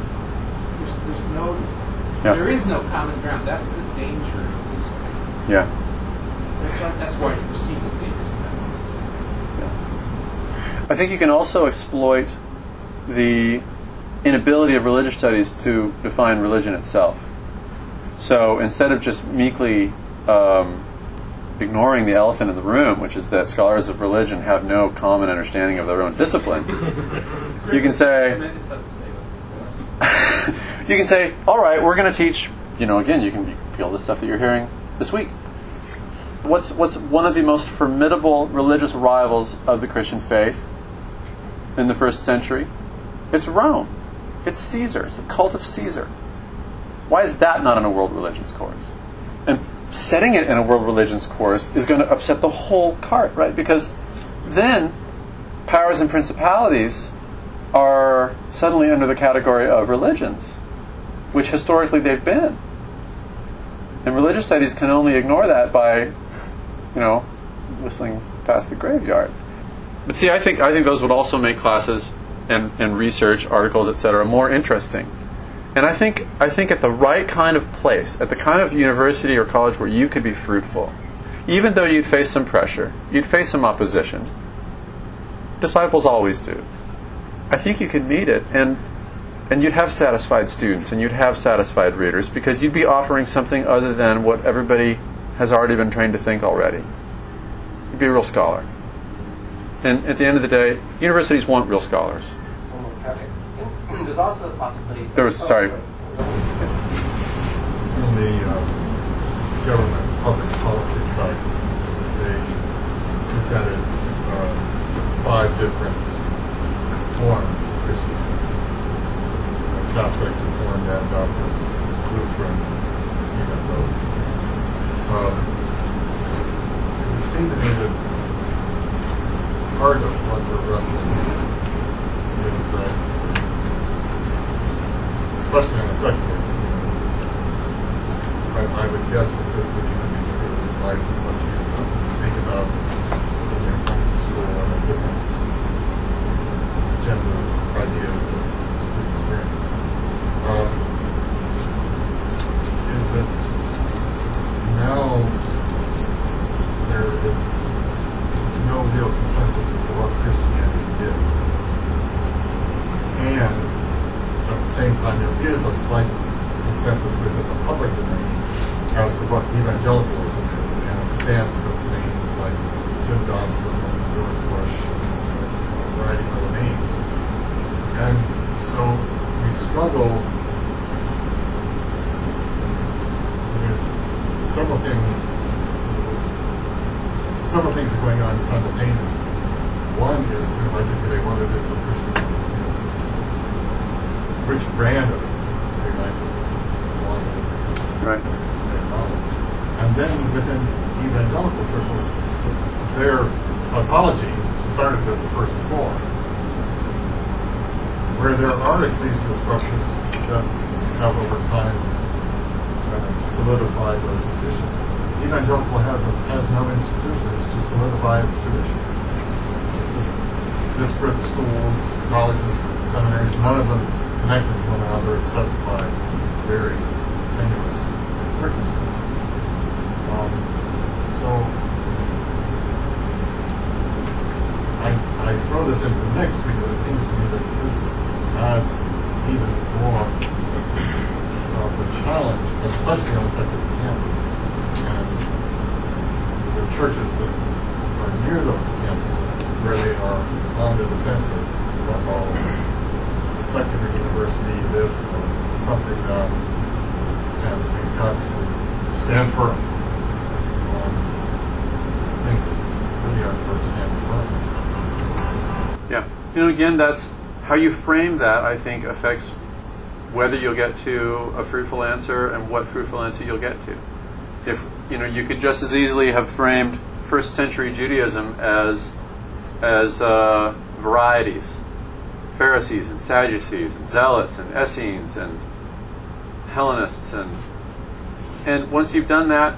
There is no common ground. That's the danger of this way. Yeah. That's why it's perceived as dangerous. I think you can also exploit the inability of religious studies to define religion itself. So instead of just meekly ignoring the elephant in the room, which is that scholars of religion have no common understanding of their own discipline, you can say, all right, we're going to teach, again, you can appeal the stuff that you're hearing this week. What's one of the most formidable religious rivals of the Christian faith in the first century? It's Rome. It's Caesar. It's the cult of Caesar. Why is that not in a world religions course? And setting it in a world religions course is going to upset the whole cart, right? Because then powers and principalities are suddenly under the category of religions, which historically they've been. And religious studies can only ignore that by, whistling past the graveyard. But see, I think those would also make classes and research articles, etc., more interesting. And I think at the right kind of place, at the kind of university or college where you could be fruitful, even though you'd face some pressure, you'd face some opposition. Disciples always do. I think you could meet it, and you'd have satisfied students, and you'd have satisfied readers, because you'd be offering something other than what everybody has already been trained to think already. You'd be a real scholar. And at the end of the day, universities want real scholars. There's also the possibility... Sorry. In the government public policy track, they presented 5 different forms of Christianity. Catholic, Reformed, Baptist, Lutheran, Evangelical. It seemed to me that part of what we're wrestling with is that, especially in a secular community, I would guess that this would even be true, like what you speak about in your school and the different agendas, ideas that students bring. Is that now there is no real consensus as to what Christianity is. And at the same time, there is a slight consensus within the public domain as to what evangelicalism is, and it's stamped with names like Jim Dobson and George Bush and a variety of other names. And so we struggle with several things are going on simultaneously. One is to articulate what it is that Christian, which brand of evangelism, right? And then within evangelical circles, their apology started at the first floor, where there are ecclesial structures that have over time solidified those traditions. Evangelical has no institutions to solidify its tradition. It's just disparate schools, colleges, seminaries, none of them connected to one another except by very tenuous circumstances. So I throw this into the mix because it seems to me that this adds even more of a challenge, especially on the secular campus. And the churches that are near those campuses, where they are on the defensive, it's a secular university, this or something that, and we've got to stand firm on things that really are first-hand firm. Yeah. Again, that's how you frame that, I think, affects whether you'll get to a fruitful answer and what fruitful answer you'll get to. If you could just as easily have framed first century Judaism as varieties: Pharisees and Sadducees and Zealots and Essenes and Hellenists, and once you've done that,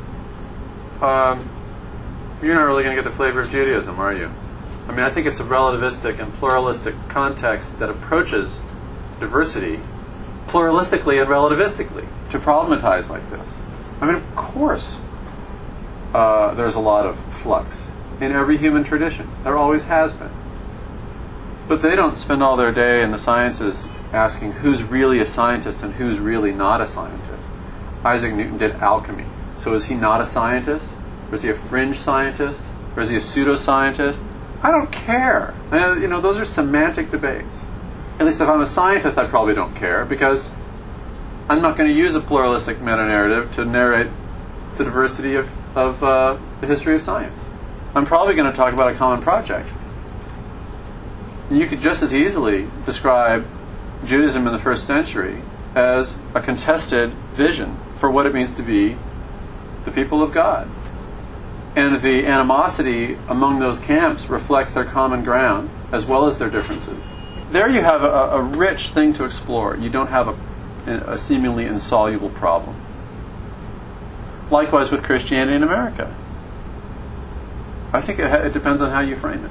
you're not really going to get the flavor of Judaism, are you? I mean, I think it's a relativistic and pluralistic context that approaches diversity pluralistically and relativistically to problematize like this. I mean, of course, there's a lot of flux in every human tradition. There always has been. But they don't spend all their day in the sciences asking who's really a scientist and who's really not a scientist. Isaac Newton did alchemy. So is he not a scientist? Or is he a fringe scientist? Or is he a pseudoscientist? I don't care. Those are semantic debates. At least if I'm a scientist, I probably don't care, because I'm not going to use a pluralistic meta-narrative to narrate the diversity of the history of science. I'm probably going to talk about a common project. And you could just as easily describe Judaism in the first century as a contested vision for what it means to be the people of God. And the animosity among those camps reflects their common ground as well as their differences. There you have a rich thing to explore. You don't have a seemingly insoluble problem. Likewise with Christianity in America. I think it depends on how you frame it.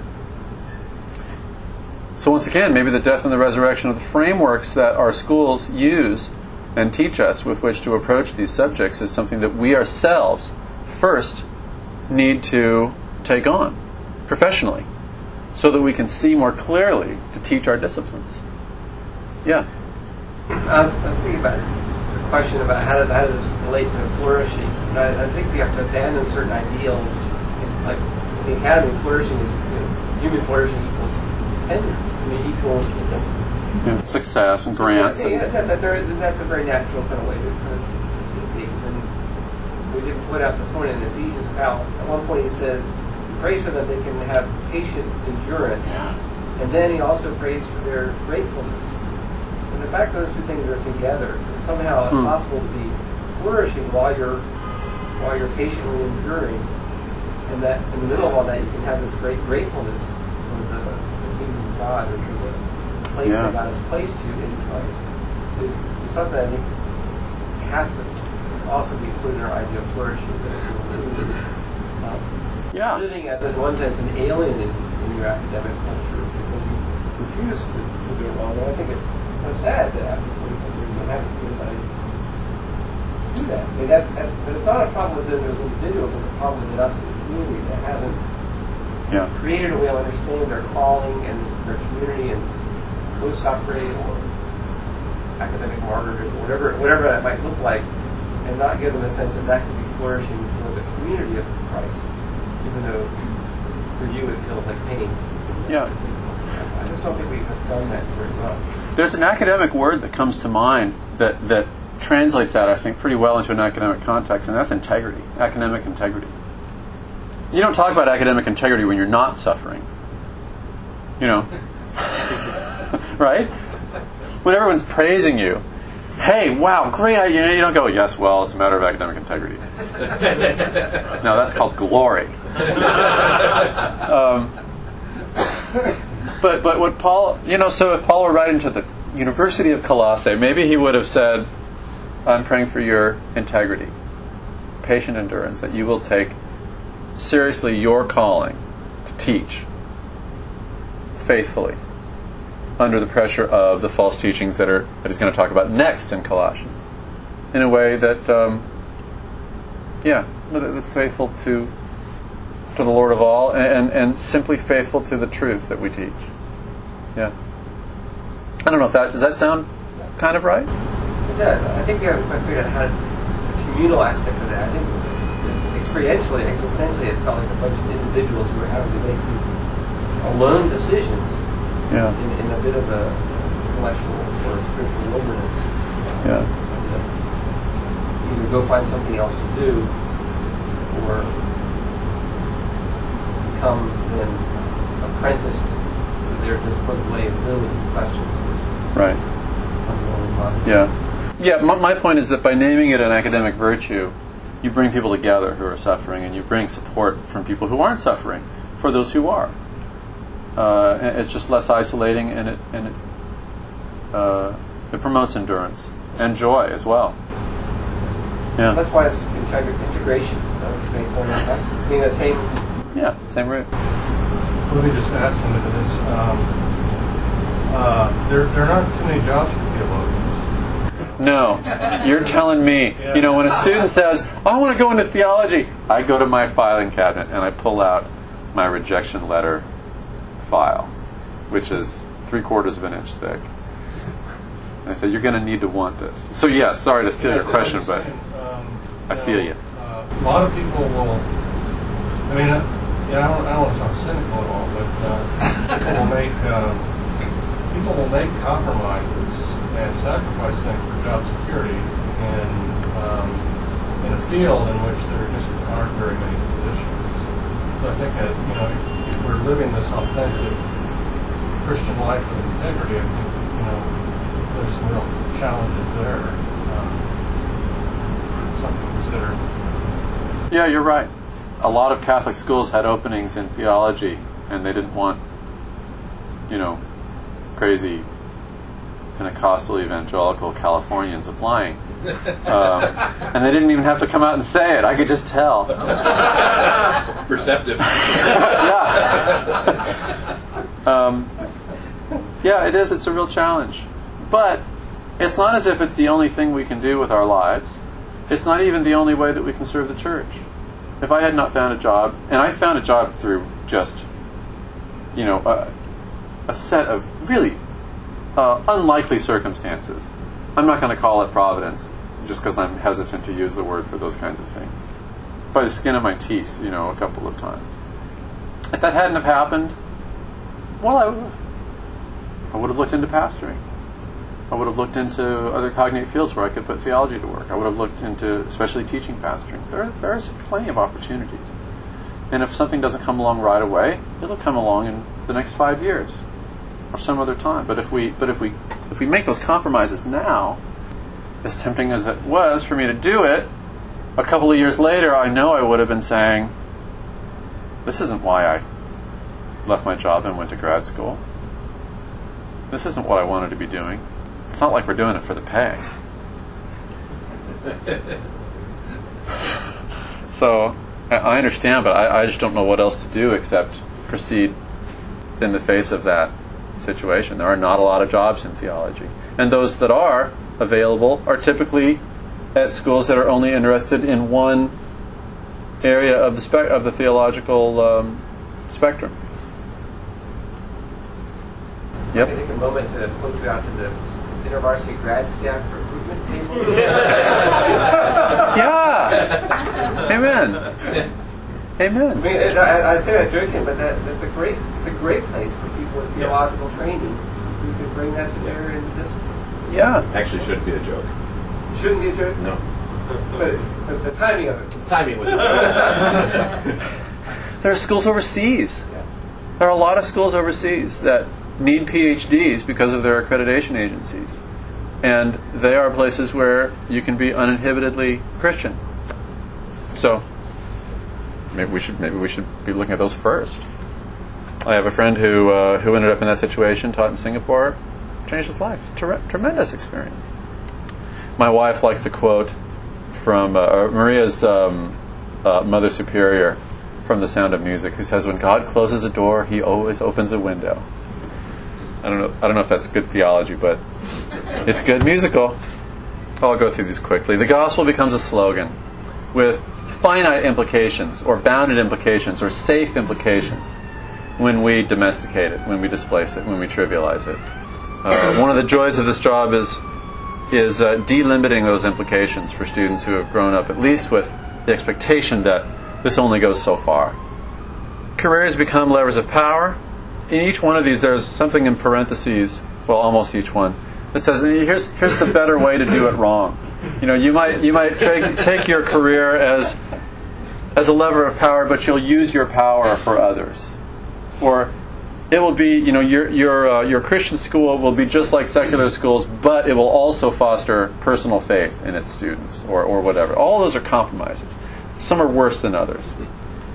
So once again, maybe the death and the resurrection of the frameworks that our schools use and teach us with which to approach these subjects is something that we ourselves first need to take on professionally so that we can see more clearly to teach our disciplines. Yeah? I was thinking about the question about how does this relate to flourishing. And I think we have to abandon certain ideals. Like in the academy, flourishing is human flourishing equals tenure. Equals success and grants. That's a very natural kind of way to see things. And we didn't point out this morning in Ephesians how at one point he says he prays for them they can have patient endurance, and then he also prays for their gratefulness. And the fact that those two things are together, somehow it's possible to be flourishing while you're patiently enduring, and that in the middle of all that you can have this great gratefulness for the God or for the place that God has placed you in Christ is something I think has to also be included in our idea of flourishing. Living as, in one sense, an alien in your academic culture because you refuse to do it well. And I think it's sad that after 40 something you haven't seen anybody do that. I mean, but it's not a problem within those individuals, it's a problem within us as a community that hasn't created a way to understand their calling and their community and co-suffering or academic martyrdom or whatever that might look like, and not give them a sense that that could be flourishing for the community of Christ, even though for you it feels like pain. Yeah. I just don't think we have done that very well. There's an academic word that comes to mind that translates that, I think, pretty well into an academic context, and that's integrity, academic integrity. You don't talk about academic integrity when you're not suffering. Right? When everyone's praising you, hey, wow, great idea. You don't go, yes, well, it's a matter of academic integrity. No, that's called glory. But what Paul, so if Paul were writing to the University of Colossae, maybe he would have said, I'm praying for your integrity, patient endurance, that you will take seriously your calling to teach faithfully under the pressure of the false teachings that he's going to talk about next in Colossians, in a way that that's faithful to the Lord of all and simply faithful to the truth that we teach. Yeah. I don't know if does that sound kind of right? It does. I think we haven't quite figured out how the communal aspect of that. I think experientially, existentially, it's felt like a bunch of individuals who are having to make these alone decisions in a bit of a intellectual or spiritual wilderness. Either go find something else to do or become then apprenticed to their disciplined way of doing questions. Right. Yeah, my point is that by naming it an academic virtue, you bring people together who are suffering, and you bring support from people who aren't suffering for those who are. It's just less isolating, and it promotes endurance and joy as well. Yeah. That's why it's integration of faith and practice. Being the same. Yeah, same root. Let me just add something to this. There are not too many jobs for theologians. No, you're telling me. Yeah. You know, when a student says, I want to go into theology, I go to my filing cabinet and I pull out my rejection letter file, which is 3/4 of an inch thick. And I say, you're going to need to want this. So yes, sorry to steal your question, but I feel you. A lot of people will, I mean, I don't want to sound cynical at all, but people will make compromises and sacrifice things for job security in a field in which there just aren't very many positions. So I think that, if we're living this authentic Christian life with integrity, I think, there's some real challenges there. Something to consider. Yeah, you're right. A lot of Catholic schools had openings in theology, and they didn't want, crazy Pentecostal evangelical Californians applying. And they didn't even have to come out and say it. I could just tell. Perceptive. Yeah, it is. It's a real challenge. But it's not as if it's the only thing we can do with our lives. It's not even the only way that we can serve the church. If I had not found a job, and I found a job through just, a set of really unlikely circumstances. I'm not going to call it providence, just because I'm hesitant to use the word for those kinds of things. By the skin of my teeth, a couple of times. If that hadn't have happened, well, I would have looked into pastoring. I would have looked into other cognate fields where I could put theology to work. I would have looked into especially teaching pastoring. There's plenty of opportunities. And if something doesn't come along right away, it'll come along in the next 5 years or some other time. But if we make those compromises now, as tempting as it was for me to do it, a couple of years later, I know I would have been saying, this isn't why I left my job and went to grad school. This isn't what I wanted to be doing. It's not like we're doing it for the pay. So, I understand, but I just don't know what else to do except proceed in the face of that situation. There are not a lot of jobs in theology. And those that are available are typically at schools that are only interested in one area of the theological spectrum. Yep. Can I take a moment to point you out to the InterVarsity grad staff recruitment table? Yeah. Amen. Amen. I mean, I say that joking, but it's a great place for people with theological training who can bring that to bear in discipline. Yeah. Actually, shouldn't be a joke. Shouldn't be a joke? No. But the timing of it. The timing was. There are schools overseas. There are a lot of schools overseas that need PhDs because of their accreditation agencies. And they are places where you can be uninhibitedly Christian. So maybe we should be looking at those first. I have a friend who ended up in that situation, taught in Singapore, changed his life. Tremendous experience. My wife likes to quote from Maria's Mother Superior from The Sound of Music, who says, "When God closes a door, He always opens a window." I don't know if that's good theology, but it's good musical. I'll go through these quickly. The gospel becomes a slogan with finite implications, or bounded implications, or safe implications when we domesticate it, when we displace it, when we trivialize it. One of the joys of this job is delimiting those implications for students who have grown up at least with the expectation that this only goes so far. Careers become levers of power. In each one of these, there's something in parentheses, well, almost each one, that says, here's the better way to do it wrong. You might take your career as a lever of power, but you'll use your power for others. Or it will be, your Christian school will be just like secular schools, but it will also foster personal faith in its students, or whatever. All those are compromises. Some are worse than others.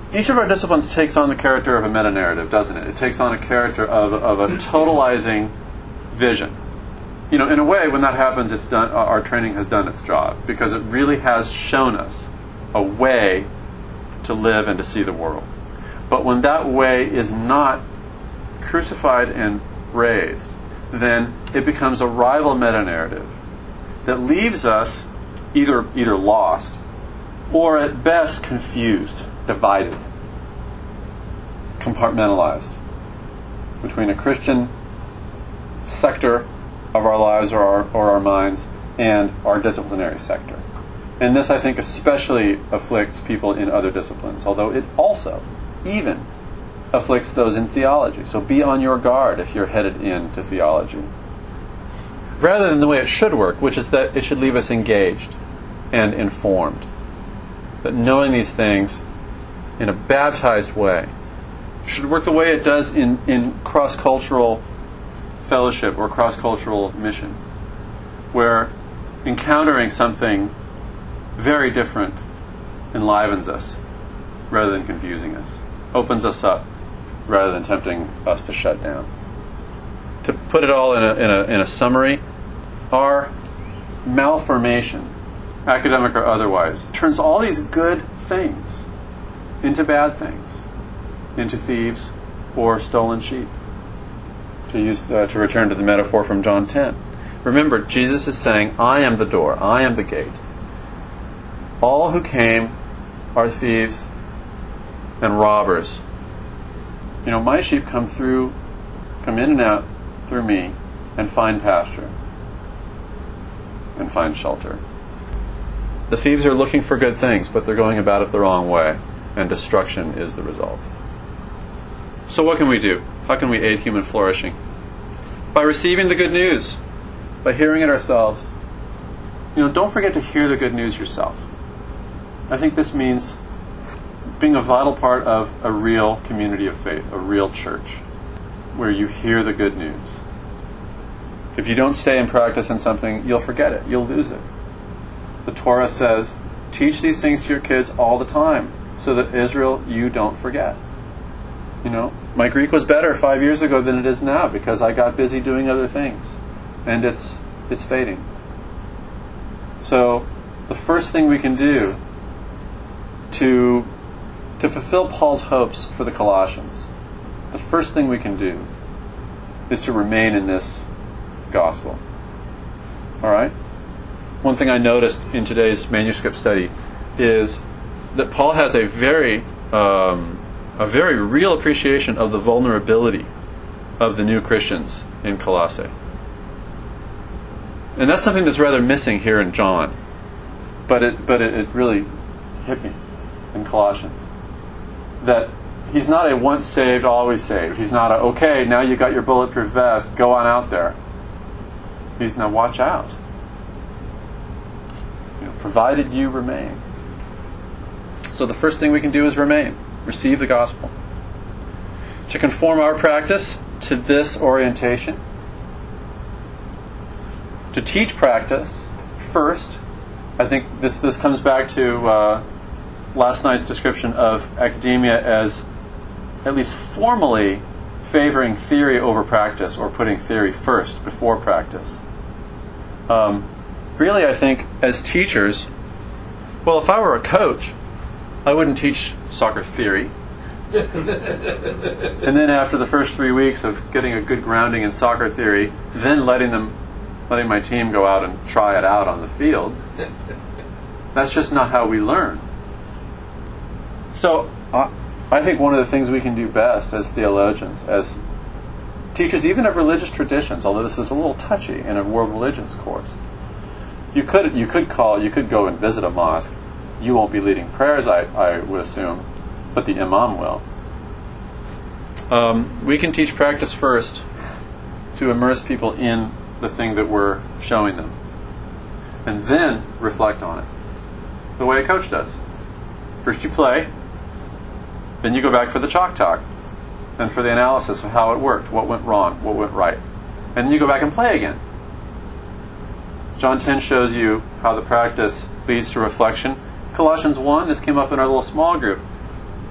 each of our disciplines takes on the character of a meta-narrative, doesn't it? It takes on a character of a totalizing vision. In a way, when that happens, it's done. Our training has done its job, because it really has shown us a way to live and to see the world. But when that way is not crucified and raised, then it becomes a rival meta-narrative that leaves us either lost or at best confused, divided, compartmentalized between a Christian sector of our lives or our minds and our disciplinary sector. And this, I think, especially afflicts people in other disciplines, although it also even afflicts those in theology. So be on your guard if you're headed into theology. Rather than the way it should work, which is that it should leave us engaged and informed. That knowing these things in a baptized way should work the way it does in cross-cultural fellowship or cross-cultural mission, where encountering something very different enlivens us rather than confusing us, opens us up rather than tempting us to shut down. To put it all in a summary, our malformation, academic or otherwise, turns all these good things into bad things, into thieves or stolen sheep. To return to the metaphor from John 10. Remember, Jesus is saying, I am the door, I am the gate. All who came are thieves and robbers. My sheep come in and out through me and find pasture and find shelter. The thieves are looking for good things, but they're going about it the wrong way, and destruction is the result. So what can we do? How can we aid human flourishing? By receiving the good news, by hearing it ourselves. Don't forget to hear the good news yourself. I think this means being a vital part of a real community of faith, a real church, where you hear the good news. If you don't stay in practice in something, you'll forget it, you'll lose it. The Torah says, teach these things to your kids all the time, so that Israel, you don't forget. My Greek was better 5 years ago than it is now because I got busy doing other things. And it's fading. So the first thing we can do to fulfill Paul's hopes for the Colossians, the first thing we can do is to remain in this gospel. All right? One thing I noticed in today's manuscript study is that Paul has a very real appreciation of the vulnerability of the new Christians in Colossae. And that's something that's rather missing here in John. But it really hit me in Colossians. That he's not a once saved, always saved. He's not a, okay, now you got your bulletproof vest, go on out there. He's, now watch out. Provided you remain. So the first thing we can do is remain. Receive the gospel. To conform our practice to this orientation. To teach practice first. I think this comes back to last night's description of academia as at least formally favoring theory over practice, or putting theory first before practice. Really, I think as teachers, well, if I were a coach, I wouldn't teach soccer theory. And then after the first 3 weeks of getting a good grounding in soccer theory, then letting my team go out and try it out on the field. That's just not how we learn. So I think one of the things we can do best as theologians, as teachers even of religious traditions, although this is a little touchy in a world religions course, you could go and visit a mosque. You won't be leading prayers, I would assume, but the imam will. We can teach practice first to immerse people in the thing that we're showing them, and then reflect on it, the way a coach does. First you play, then you go back for the chalk talk, and for the analysis of how it worked, what went wrong, what went right, and then you go back and play again. John 10 shows you how the practice leads to reflection. Colossians 1, this came up in our little small group.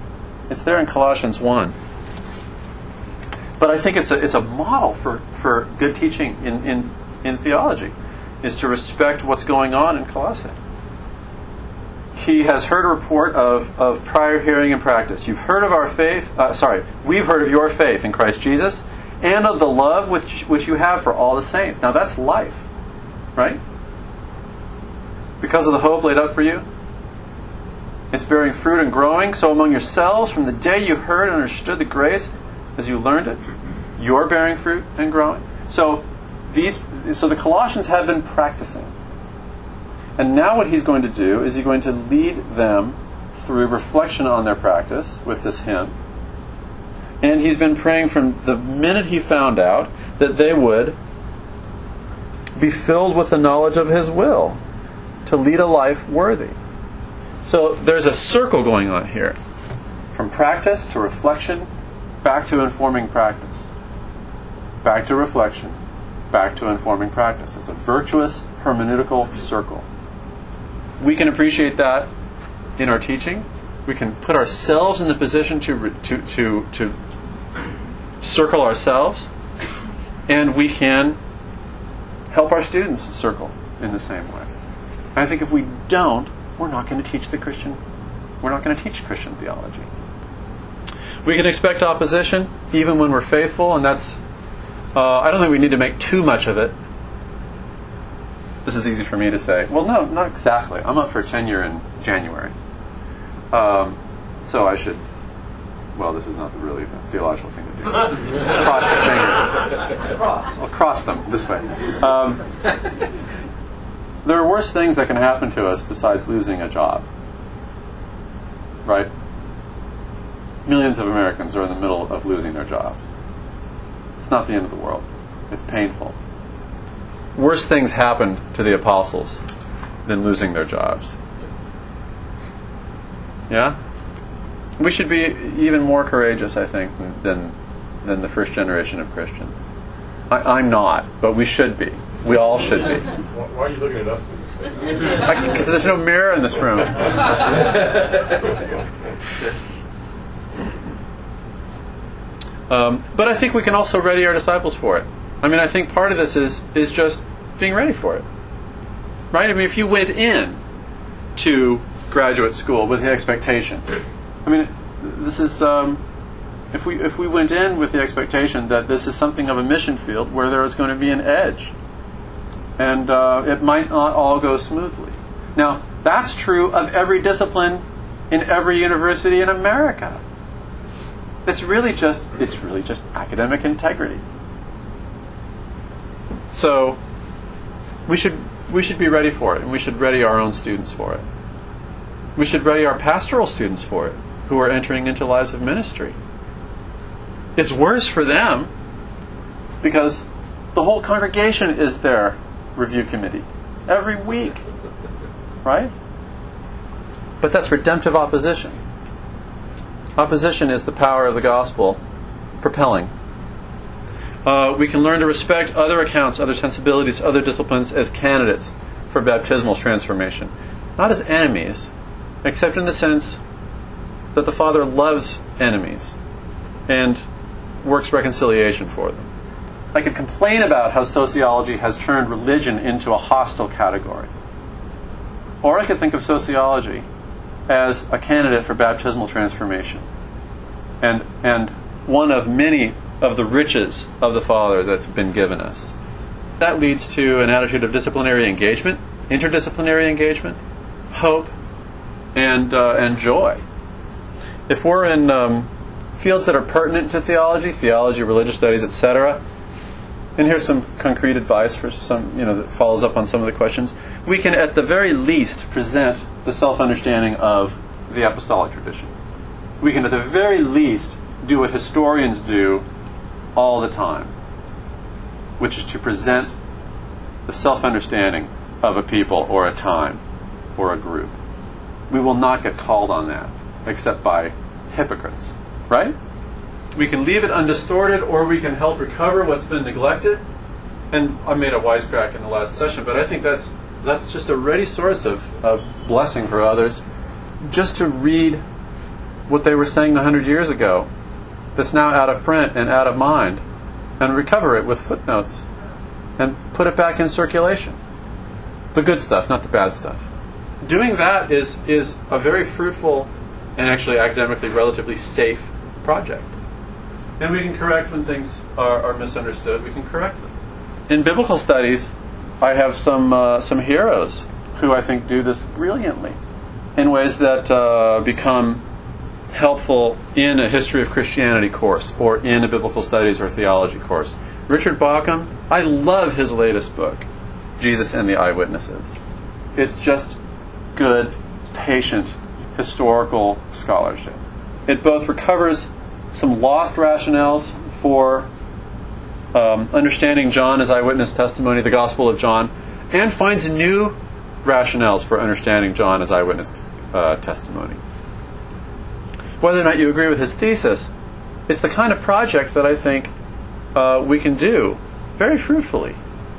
It's there in Colossians 1. But I think it's a model for good teaching in theology, is to respect what's going on in Colossae. He has heard a report of prior hearing and practice. You've heard of our faith. We've heard of your faith in Christ Jesus, and of the love which you have for all the saints. Now that's life, right? Because of the hope laid up for you, it's bearing fruit and growing. So among yourselves, from the day you heard and understood the grace, as you learned it, you're bearing fruit and growing. So the Colossians have been practicing. And now what he's going to do is he's going to lead them through reflection on their practice with this hymn. And he's been praying from the minute he found out that they would be filled with the knowledge of his will to lead a life worthy. So there's a circle going on here. From practice to reflection, back to informing practice. Back to reflection, back to informing practice. It's a virtuous hermeneutical circle. We can appreciate that in our teaching. We can put ourselves in the position to circle ourselves, and we can help our students circle in the same way. And I think if we don't, we're not going to teach Christian theology. We can expect opposition even when we're faithful, and that's I don't think we need to make too much of it. This is easy for me to say. Well, no, not exactly. I'm up for tenure in January. So I should... Well, this is not really a theological thing to do. Cross the fingers. I'll cross them this way. There are worse things that can happen to us besides losing a job. Right? Millions of Americans are in the middle of losing their jobs. It's not the end of the world. It's painful. Worse things happened to the apostles than losing their jobs. Yeah? We should be even more courageous, I think, than the first generation of Christians. I'm not, but we should be. We all should be. Why are you looking at us? Because there's no mirror in this room. But I think we can also ready our disciples for it. I mean, I think part of this is just being ready for it. Right? I mean, if you went in to graduate school with the expectation, I mean, this is if we went in with the expectation that this is something of a mission field where there is going to be an edge, and it might not all go smoothly. Now, that's true of every discipline in every university in America. It's really just academic integrity. So we should be ready for it, and we should ready our own students for it. We should ready our pastoral students for it, who are entering into lives of ministry. It's worse for them because the whole congregation is their review committee every week, right? But that's redemptive opposition. Opposition is the power of the gospel propelling. We can learn to respect other accounts, other sensibilities, other disciplines as candidates for baptismal transformation. Not as enemies, except in the sense that the Father loves enemies and works reconciliation for them. I could complain about how sociology has turned religion into a hostile category. Or I could think of sociology as a candidate for baptismal transformation and one of many of the riches of the Father that's been given us. That leads to an attitude of disciplinary engagement, interdisciplinary engagement, hope, and joy. If we're in fields that are pertinent to theology, religious studies, etc., and here's some concrete advice for some, that follows up on some of the questions, we can at the very least present the self-understanding of the apostolic tradition. We can at the very least do what historians do all the time, which is to present the self-understanding of a people or a time or a group. We will not get called on that except by hypocrites, right? We can leave it undistorted, or we can help recover what's been neglected. And I made a wisecrack in the last session, but I think that's just a ready source of blessing for others. Just to read what they were saying 100 years ago that's now out of print and out of mind, and recover it with footnotes and put it back in circulation. The good stuff, not the bad stuff. Doing that is a very fruitful and actually academically relatively safe project. And we can correct when things are misunderstood. We can correct them. In biblical studies, I have some heroes who I think do this brilliantly in ways that become helpful in a history of Christianity course or in a biblical studies or theology course. Richard Bauckham, I love his latest book, Jesus and the Eyewitnesses. It's just good, patient, historical scholarship. It both recovers some lost rationales for understanding John as eyewitness testimony, the Gospel of John, and finds new rationales for understanding John as eyewitness testimony. Whether or not you agree with his thesis, it's the kind of project that I think we can do very fruitfully.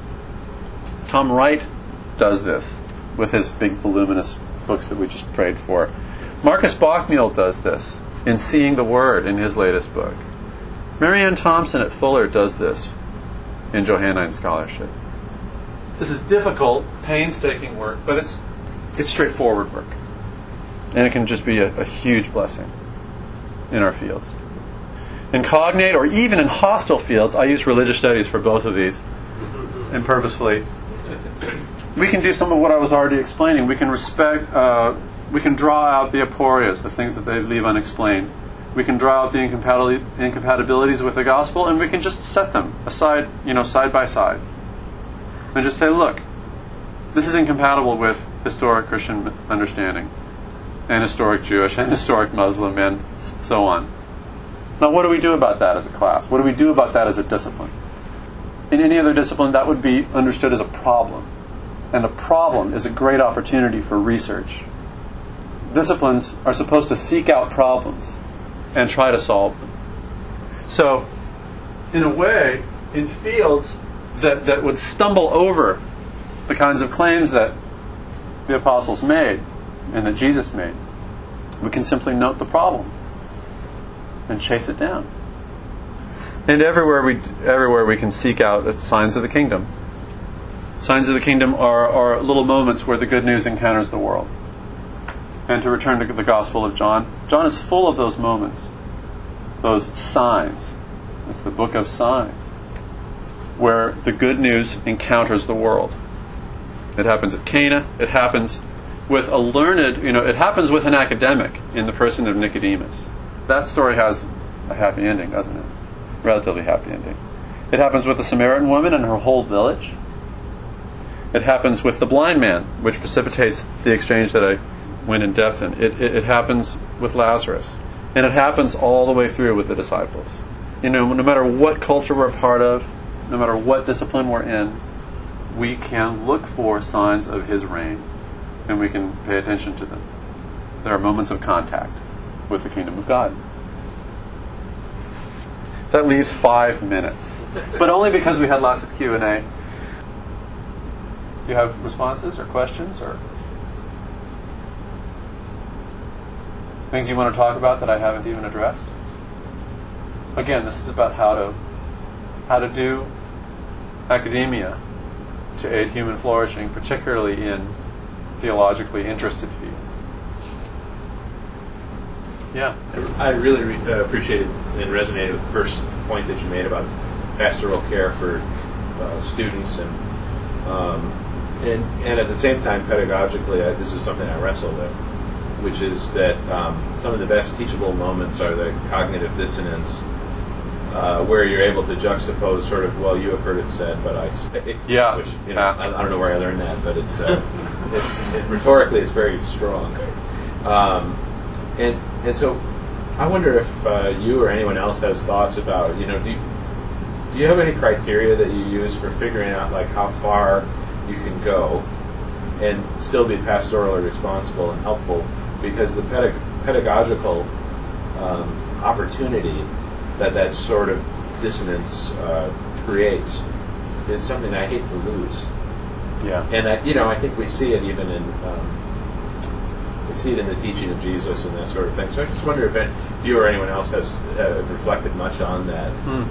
Tom Wright does this with his big voluminous books that we just prayed for. Marcus Bachmuel does this in Seeing the Word in his latest book. Marianne Thompson at Fuller does this in Johannine Scholarship. This is difficult, painstaking work, but it's straightforward work. And it can just be a huge blessing in our fields. In cognate or even in hostile fields, I use religious studies for both of these, and purposefully. We can do some of what I was already explaining. We can we can draw out the aporias, the things that they leave unexplained. We can draw out the incompatibilities with the gospel, and we can just set them aside, side by side. And just say, look, this is incompatible with historic Christian understanding, and historic Jewish, and historic Muslim, and so on. Now, what do we do about that as a class? What do we do about that as a discipline? In any other discipline, that would be understood as a problem. And a problem is a great opportunity for research. Disciplines are supposed to seek out problems and try to solve them. So, in a way, in fields that would stumble over the kinds of claims that the apostles made and that Jesus made, we can simply note the problem and chase it down. And everywhere we can seek out signs of the kingdom. Signs of the kingdom are little moments where the good news encounters the world. And to return to the Gospel of John, John is full of those moments, those signs. It's the book of signs, where the good news encounters the world. It happens at Cana. It happens with a learned, it happens with an academic in the person of Nicodemus. That story has a happy ending, doesn't it? Relatively happy ending. It happens with the Samaritan woman and her whole village. It happens with the blind man, which precipitates the exchange that I went in depth in. It happens with Lazarus. And it happens all the way through with the disciples. No matter what culture we're a part of, no matter what discipline we're in, we can look for signs of his reign, and we can pay attention to them. There are moments of contact with the kingdom of God. That leaves 5 minutes, but only because we had lots of Q&A. Do you have responses or questions or things you want to talk about that I haven't even addressed? Again, this is about how to do academia to aid human flourishing, particularly in theologically interested fields. Yeah. I really appreciated and resonated with the first point that you made about pastoral care for students, and at the same time, pedagogically, this is something I wrestle with, which is that some of the best teachable moments are the cognitive dissonance, where you're able to juxtapose sort of, well, you have heard it said, but I say. Yeah. Which, I don't know where I learned that, but it's rhetorically it's very strong. And so I wonder if you or anyone else has thoughts about, do you have any criteria that you use for figuring out like how far you can go and still be pastorally responsible and helpful? Because the pedagogical opportunity that sort of dissonance creates is something I hate to lose. Yeah. And I think we see it even in see it in the teaching of Jesus and that sort of thing. So I just wonder if you or anyone else has reflected much on that.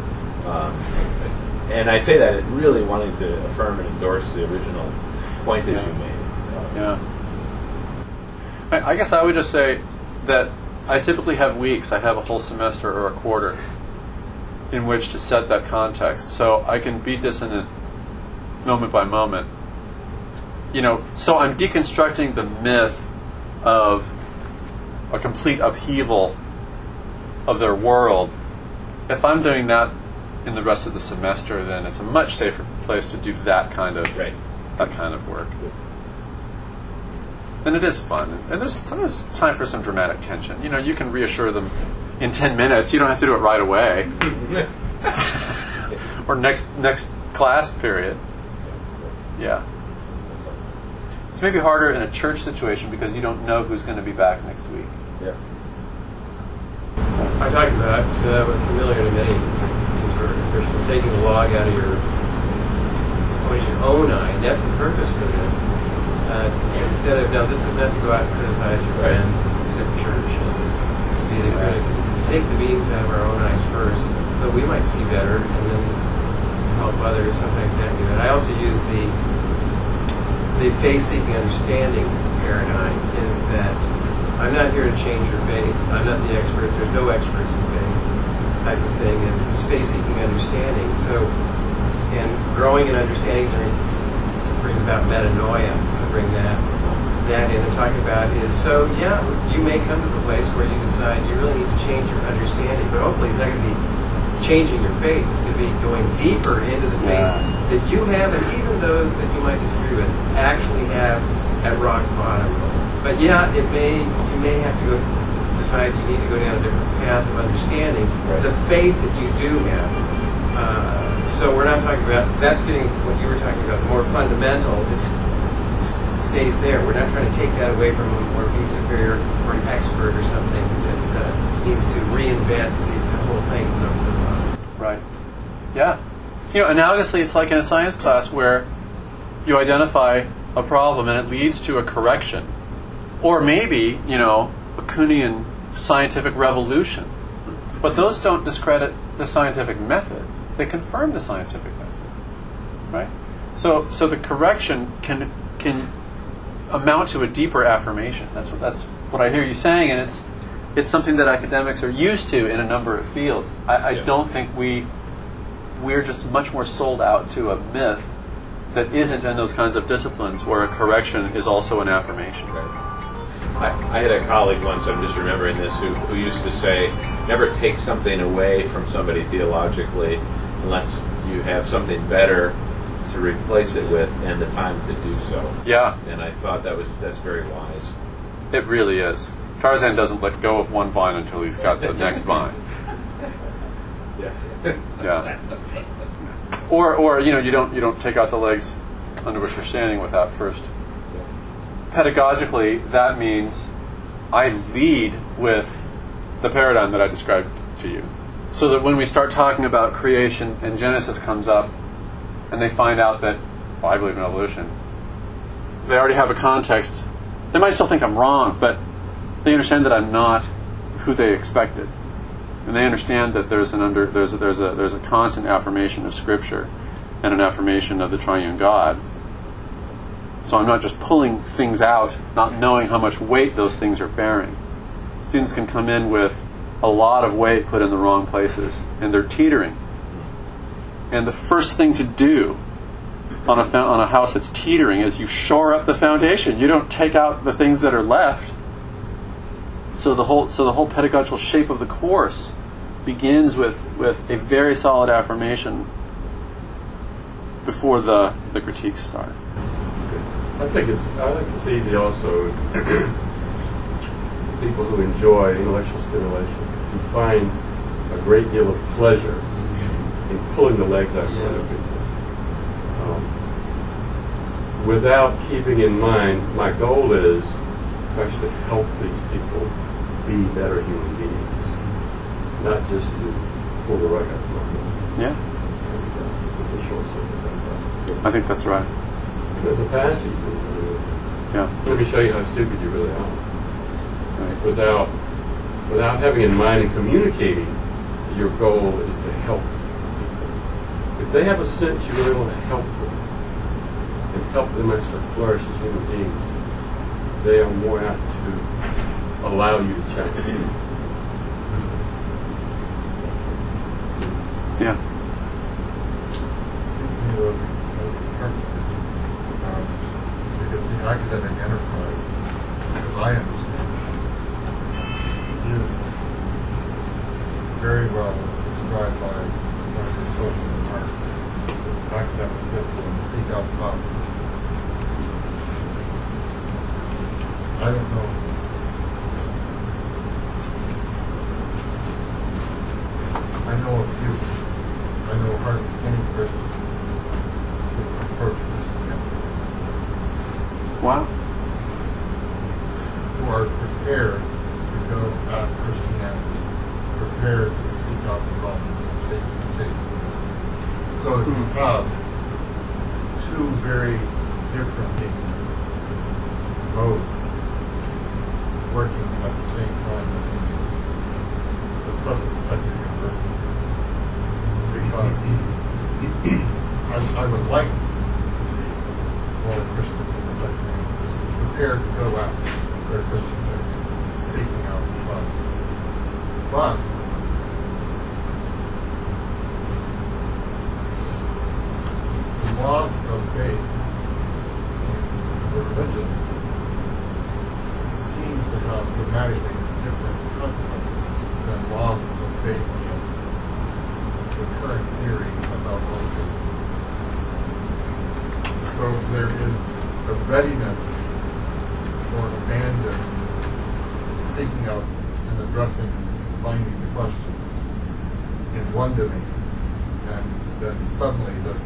And I say that really wanting to affirm and endorse the original point that you made. Yeah. I guess I would just say that I typically have weeks. I have a whole semester or a quarter in which to set that context. So I can be dissonant moment by moment. So I'm deconstructing the myth of a complete upheaval of their world. If I'm doing that in the rest of the semester, then it's a much safer place to do that kind of work. And it is fun. And there's time for some dramatic tension. You can reassure them in 10 minutes. You don't have to do it right away. Or next class period. Yeah. It's maybe harder in a church situation because you don't know who's going to be back next week. Yeah. I talked about, what's familiar to many conservative Christians, taking the log out of your own eye. And that's the purpose for this. Instead of, this is not to go out and criticize your friends and sit in church and be the critic. It's to take the beam out of our own eyes first so we might see better and then help others. Sometimes that do that. I also use the faith-seeking understanding paradigm is that I'm not here to change your faith. I'm not the expert. There's no experts in faith type of thing. This is faith-seeking understanding. So, and growing in understanding brings about metanoia. So bring that in and talking about is, you may come to the place where you decide you really need to change your understanding, but hopefully it's not going to be changing your faith. It's going to be going deeper into the faith that you have, and even those that you might disagree with actually have at rock bottom. But you may have to decide you need to go down a different path of understanding the faith that you do have. So we're not talking about, that's getting what you were talking about, the more fundamental, it stays there. We're not trying to take that away from them or be superior or an expert or something that needs to reinvent the whole thing from the bottom. Right. Yeah. Analogously, it's like in a science class where you identify a problem and it leads to a correction. Or maybe, a Kuhnian scientific revolution. But those don't discredit the scientific method. They confirm the scientific method. Right? So the correction can amount to a deeper affirmation. That's what I hear you saying, and it's something that academics are used to in a number of fields. I don't think we're just much more sold out to a myth that isn't in those kinds of disciplines where a correction is also an affirmation. I had a colleague once, I'm just remembering this, who used to say, never take something away from somebody theologically unless you have something better to replace it with and the time to do so. Yeah. And I thought that's very wise. It really is. Tarzan doesn't let go of one vine until he's got the next vine. Yeah. Or you don't take out the legs under which you're standing without first. Pedagogically, that means I lead with the paradigm that I described to you. So that when we start talking about creation and Genesis comes up and they find out that, I believe in evolution, they already have a context. They might still think I'm wrong, but they understand that I'm not who they expected. And they understand that there's a constant affirmation of Scripture and an affirmation of the triune God. So I'm not just pulling things out, not knowing how much weight those things are bearing. Students can come in with a lot of weight put in the wrong places, and they're teetering. And the first thing to do on a house that's teetering is you shore up the foundation. You don't take out the things that are left. So the whole pedagogical shape of the course begins with a very solid affirmation before the critiques start. I think it's easy also people who enjoy intellectual stimulation who find a great deal of pleasure in pulling the legs out from other people. Without keeping in mind, my goal is to actually help these people be better human beings, not just to pull the rug out from under them. Yeah. With a short circuit. I think that's right. As a pastor, you can do it. Yeah. Let me show you how stupid you really are. without having in mind and communicating your goal is to help people. If they have a sense you really want to help them and help them actually flourish as human beings, they are more apt to allow you to challenge them. Yeah. Because the academic enterprise, as I understand it, is very well described by Dr. Tolkien and Mark. Academic discipline, seek out problems. I don't know. I know a few. I know hardly any Christians who approach Christianity. Wow. Who are prepared to go at Christianity, prepared to seek out the problems and chase them. So if you have two very different modes working at the same time, especially the secular university, because I would like to see more Christians in the secular university prepared to go out their Christian faith, seeking out the problems. But the loss of faith in the religion seems to have dramatically different consequences than loss of faith in the current theory about religion. So there is a readiness for abandon, seeking out and addressing and finding the questions in one domain, and then suddenly this,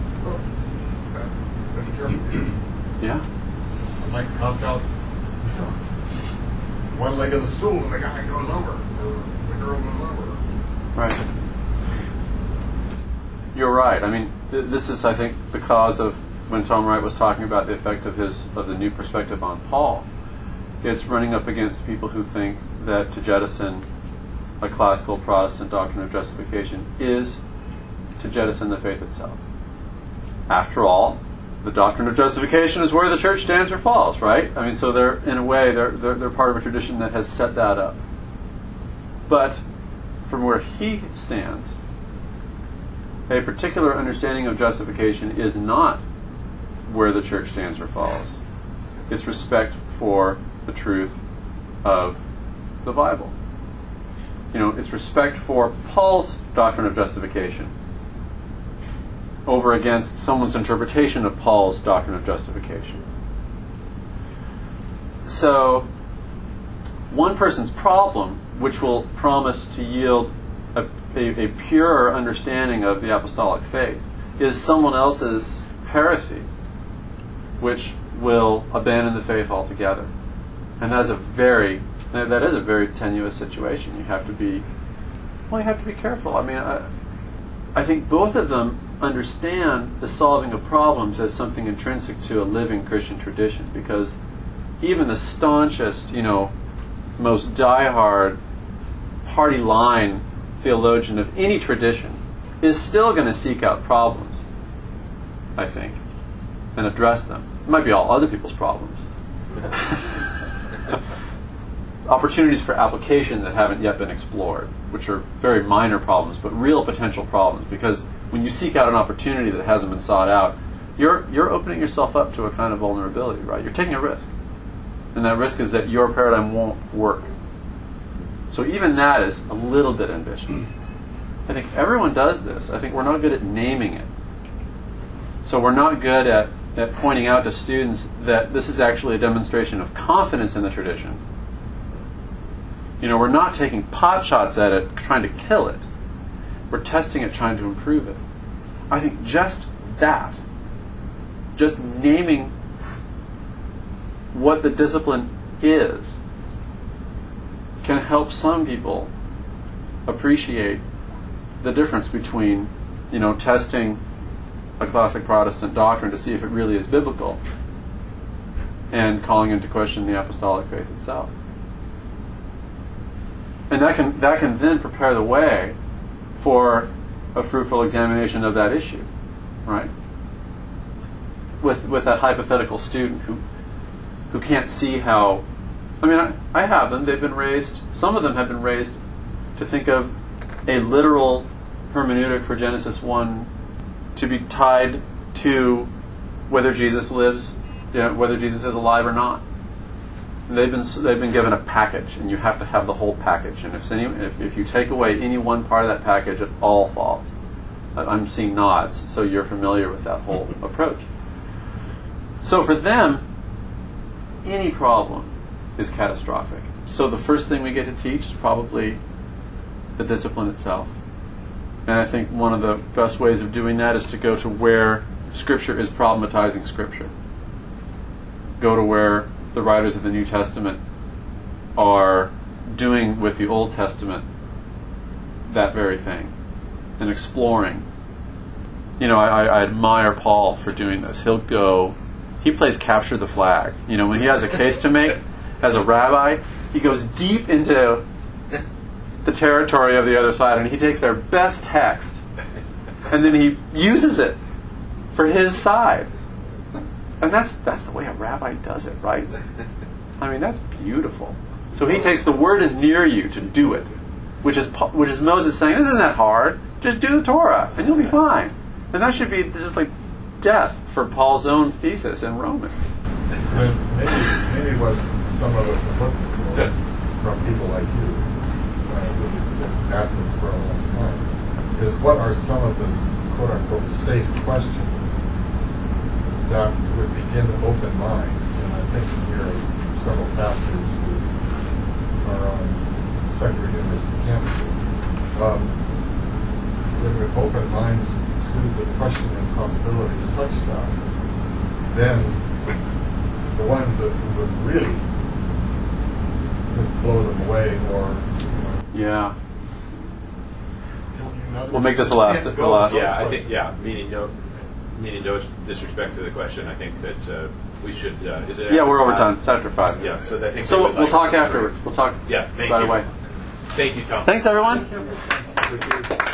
Yeah. I might knock out one leg of the stool and the guy goes over, or the girl goes over. Right. You're right. I mean, this is, I think, the cause of when Tom Wright was talking about the effect of the new perspective on Paul. It's running up against people who think that to jettison a classical Protestant doctrine of justification is to jettison the faith itself. After all, the doctrine of justification is where the church stands or falls, right? I mean, so they're in a way they're part of a tradition that has set that up. But from where he stands, a particular understanding of justification is not where the church stands or falls. It's respect for the truth of the Bible. It's respect for Paul's doctrine of justification over against someone's interpretation of Paul's doctrine of justification. So, one person's problem, which will promise to yield a purer understanding of the apostolic faith, is someone else's heresy, which will abandon the faith altogether. And that is a very tenuous situation. You have to be careful. I mean, I think both of them understand the solving of problems as something intrinsic to a living Christian tradition, because even the staunchest, most diehard party line theologian of any tradition is still going to seek out problems, I think, and address them. It might be all other people's problems. Opportunities for application that haven't yet been explored, which are very minor problems, but real potential problems, because when you seek out an opportunity that hasn't been sought out, you're opening yourself up to a kind of vulnerability, right? You're taking a risk. And that risk is that your paradigm won't work. So even that is a little bit ambitious. I think everyone does this. I think we're not good at naming it. So we're not good at pointing out to students that this is actually a demonstration of confidence in the tradition. We're not taking pot shots at it, trying to kill it. We're testing it, trying to improve it. I think just that, just naming what the discipline is, can help some people appreciate the difference between, testing a classic Protestant doctrine to see if it really is biblical and calling into question the apostolic faith itself. And that can then prepare the way for a fruitful examination of that issue, right? With that hypothetical student who can't see how. I mean, I have them. They've been raised. Some of them have been raised to think of a literal hermeneutic for Genesis 1 to be tied to whether Jesus lives, whether Jesus is alive or not. And they've been given a package, and you have to have the whole package. And if you take away any one part of that package, it all falls. I'm seeing nods, so you're familiar with that whole approach. So for them, any problem is catastrophic. So the first thing we get to teach is probably the discipline itself. And I think one of the best ways of doing that is to go to where Scripture is problematizing Scripture. Go to where the writers of the New Testament are doing with the Old Testament that very thing and exploring. I admire Paul for doing this. He plays capture the flag. When he has a case to make as a rabbi, he goes deep into the territory of the other side and he takes their best text and then he uses it for his side. And that's the way a rabbi does it, right? I mean, that's beautiful. So he takes the word is near you to do it, which is Moses saying, this isn't that hard. Just do the Torah, and you'll be fine. And that should be just like death for Paul's own thesis in Romans. Maybe what some of us are looking for from people like you, who've been at this for a long time, is what are some of the quote-unquote safe questions that would begin to open minds. And I think here are several pastors who are on secular university campuses. When we open minds to the question and possibilities such that, then the ones that would really just blow them away or... Yeah. We'll make this the last. Yeah, I think, meaning no disrespect to the question, I think that we should... is it we're over time. It's after 5. Yeah, so I think... So we'll talk afterwards. We'll talk right away. Thank you, Tom. Thanks, everyone.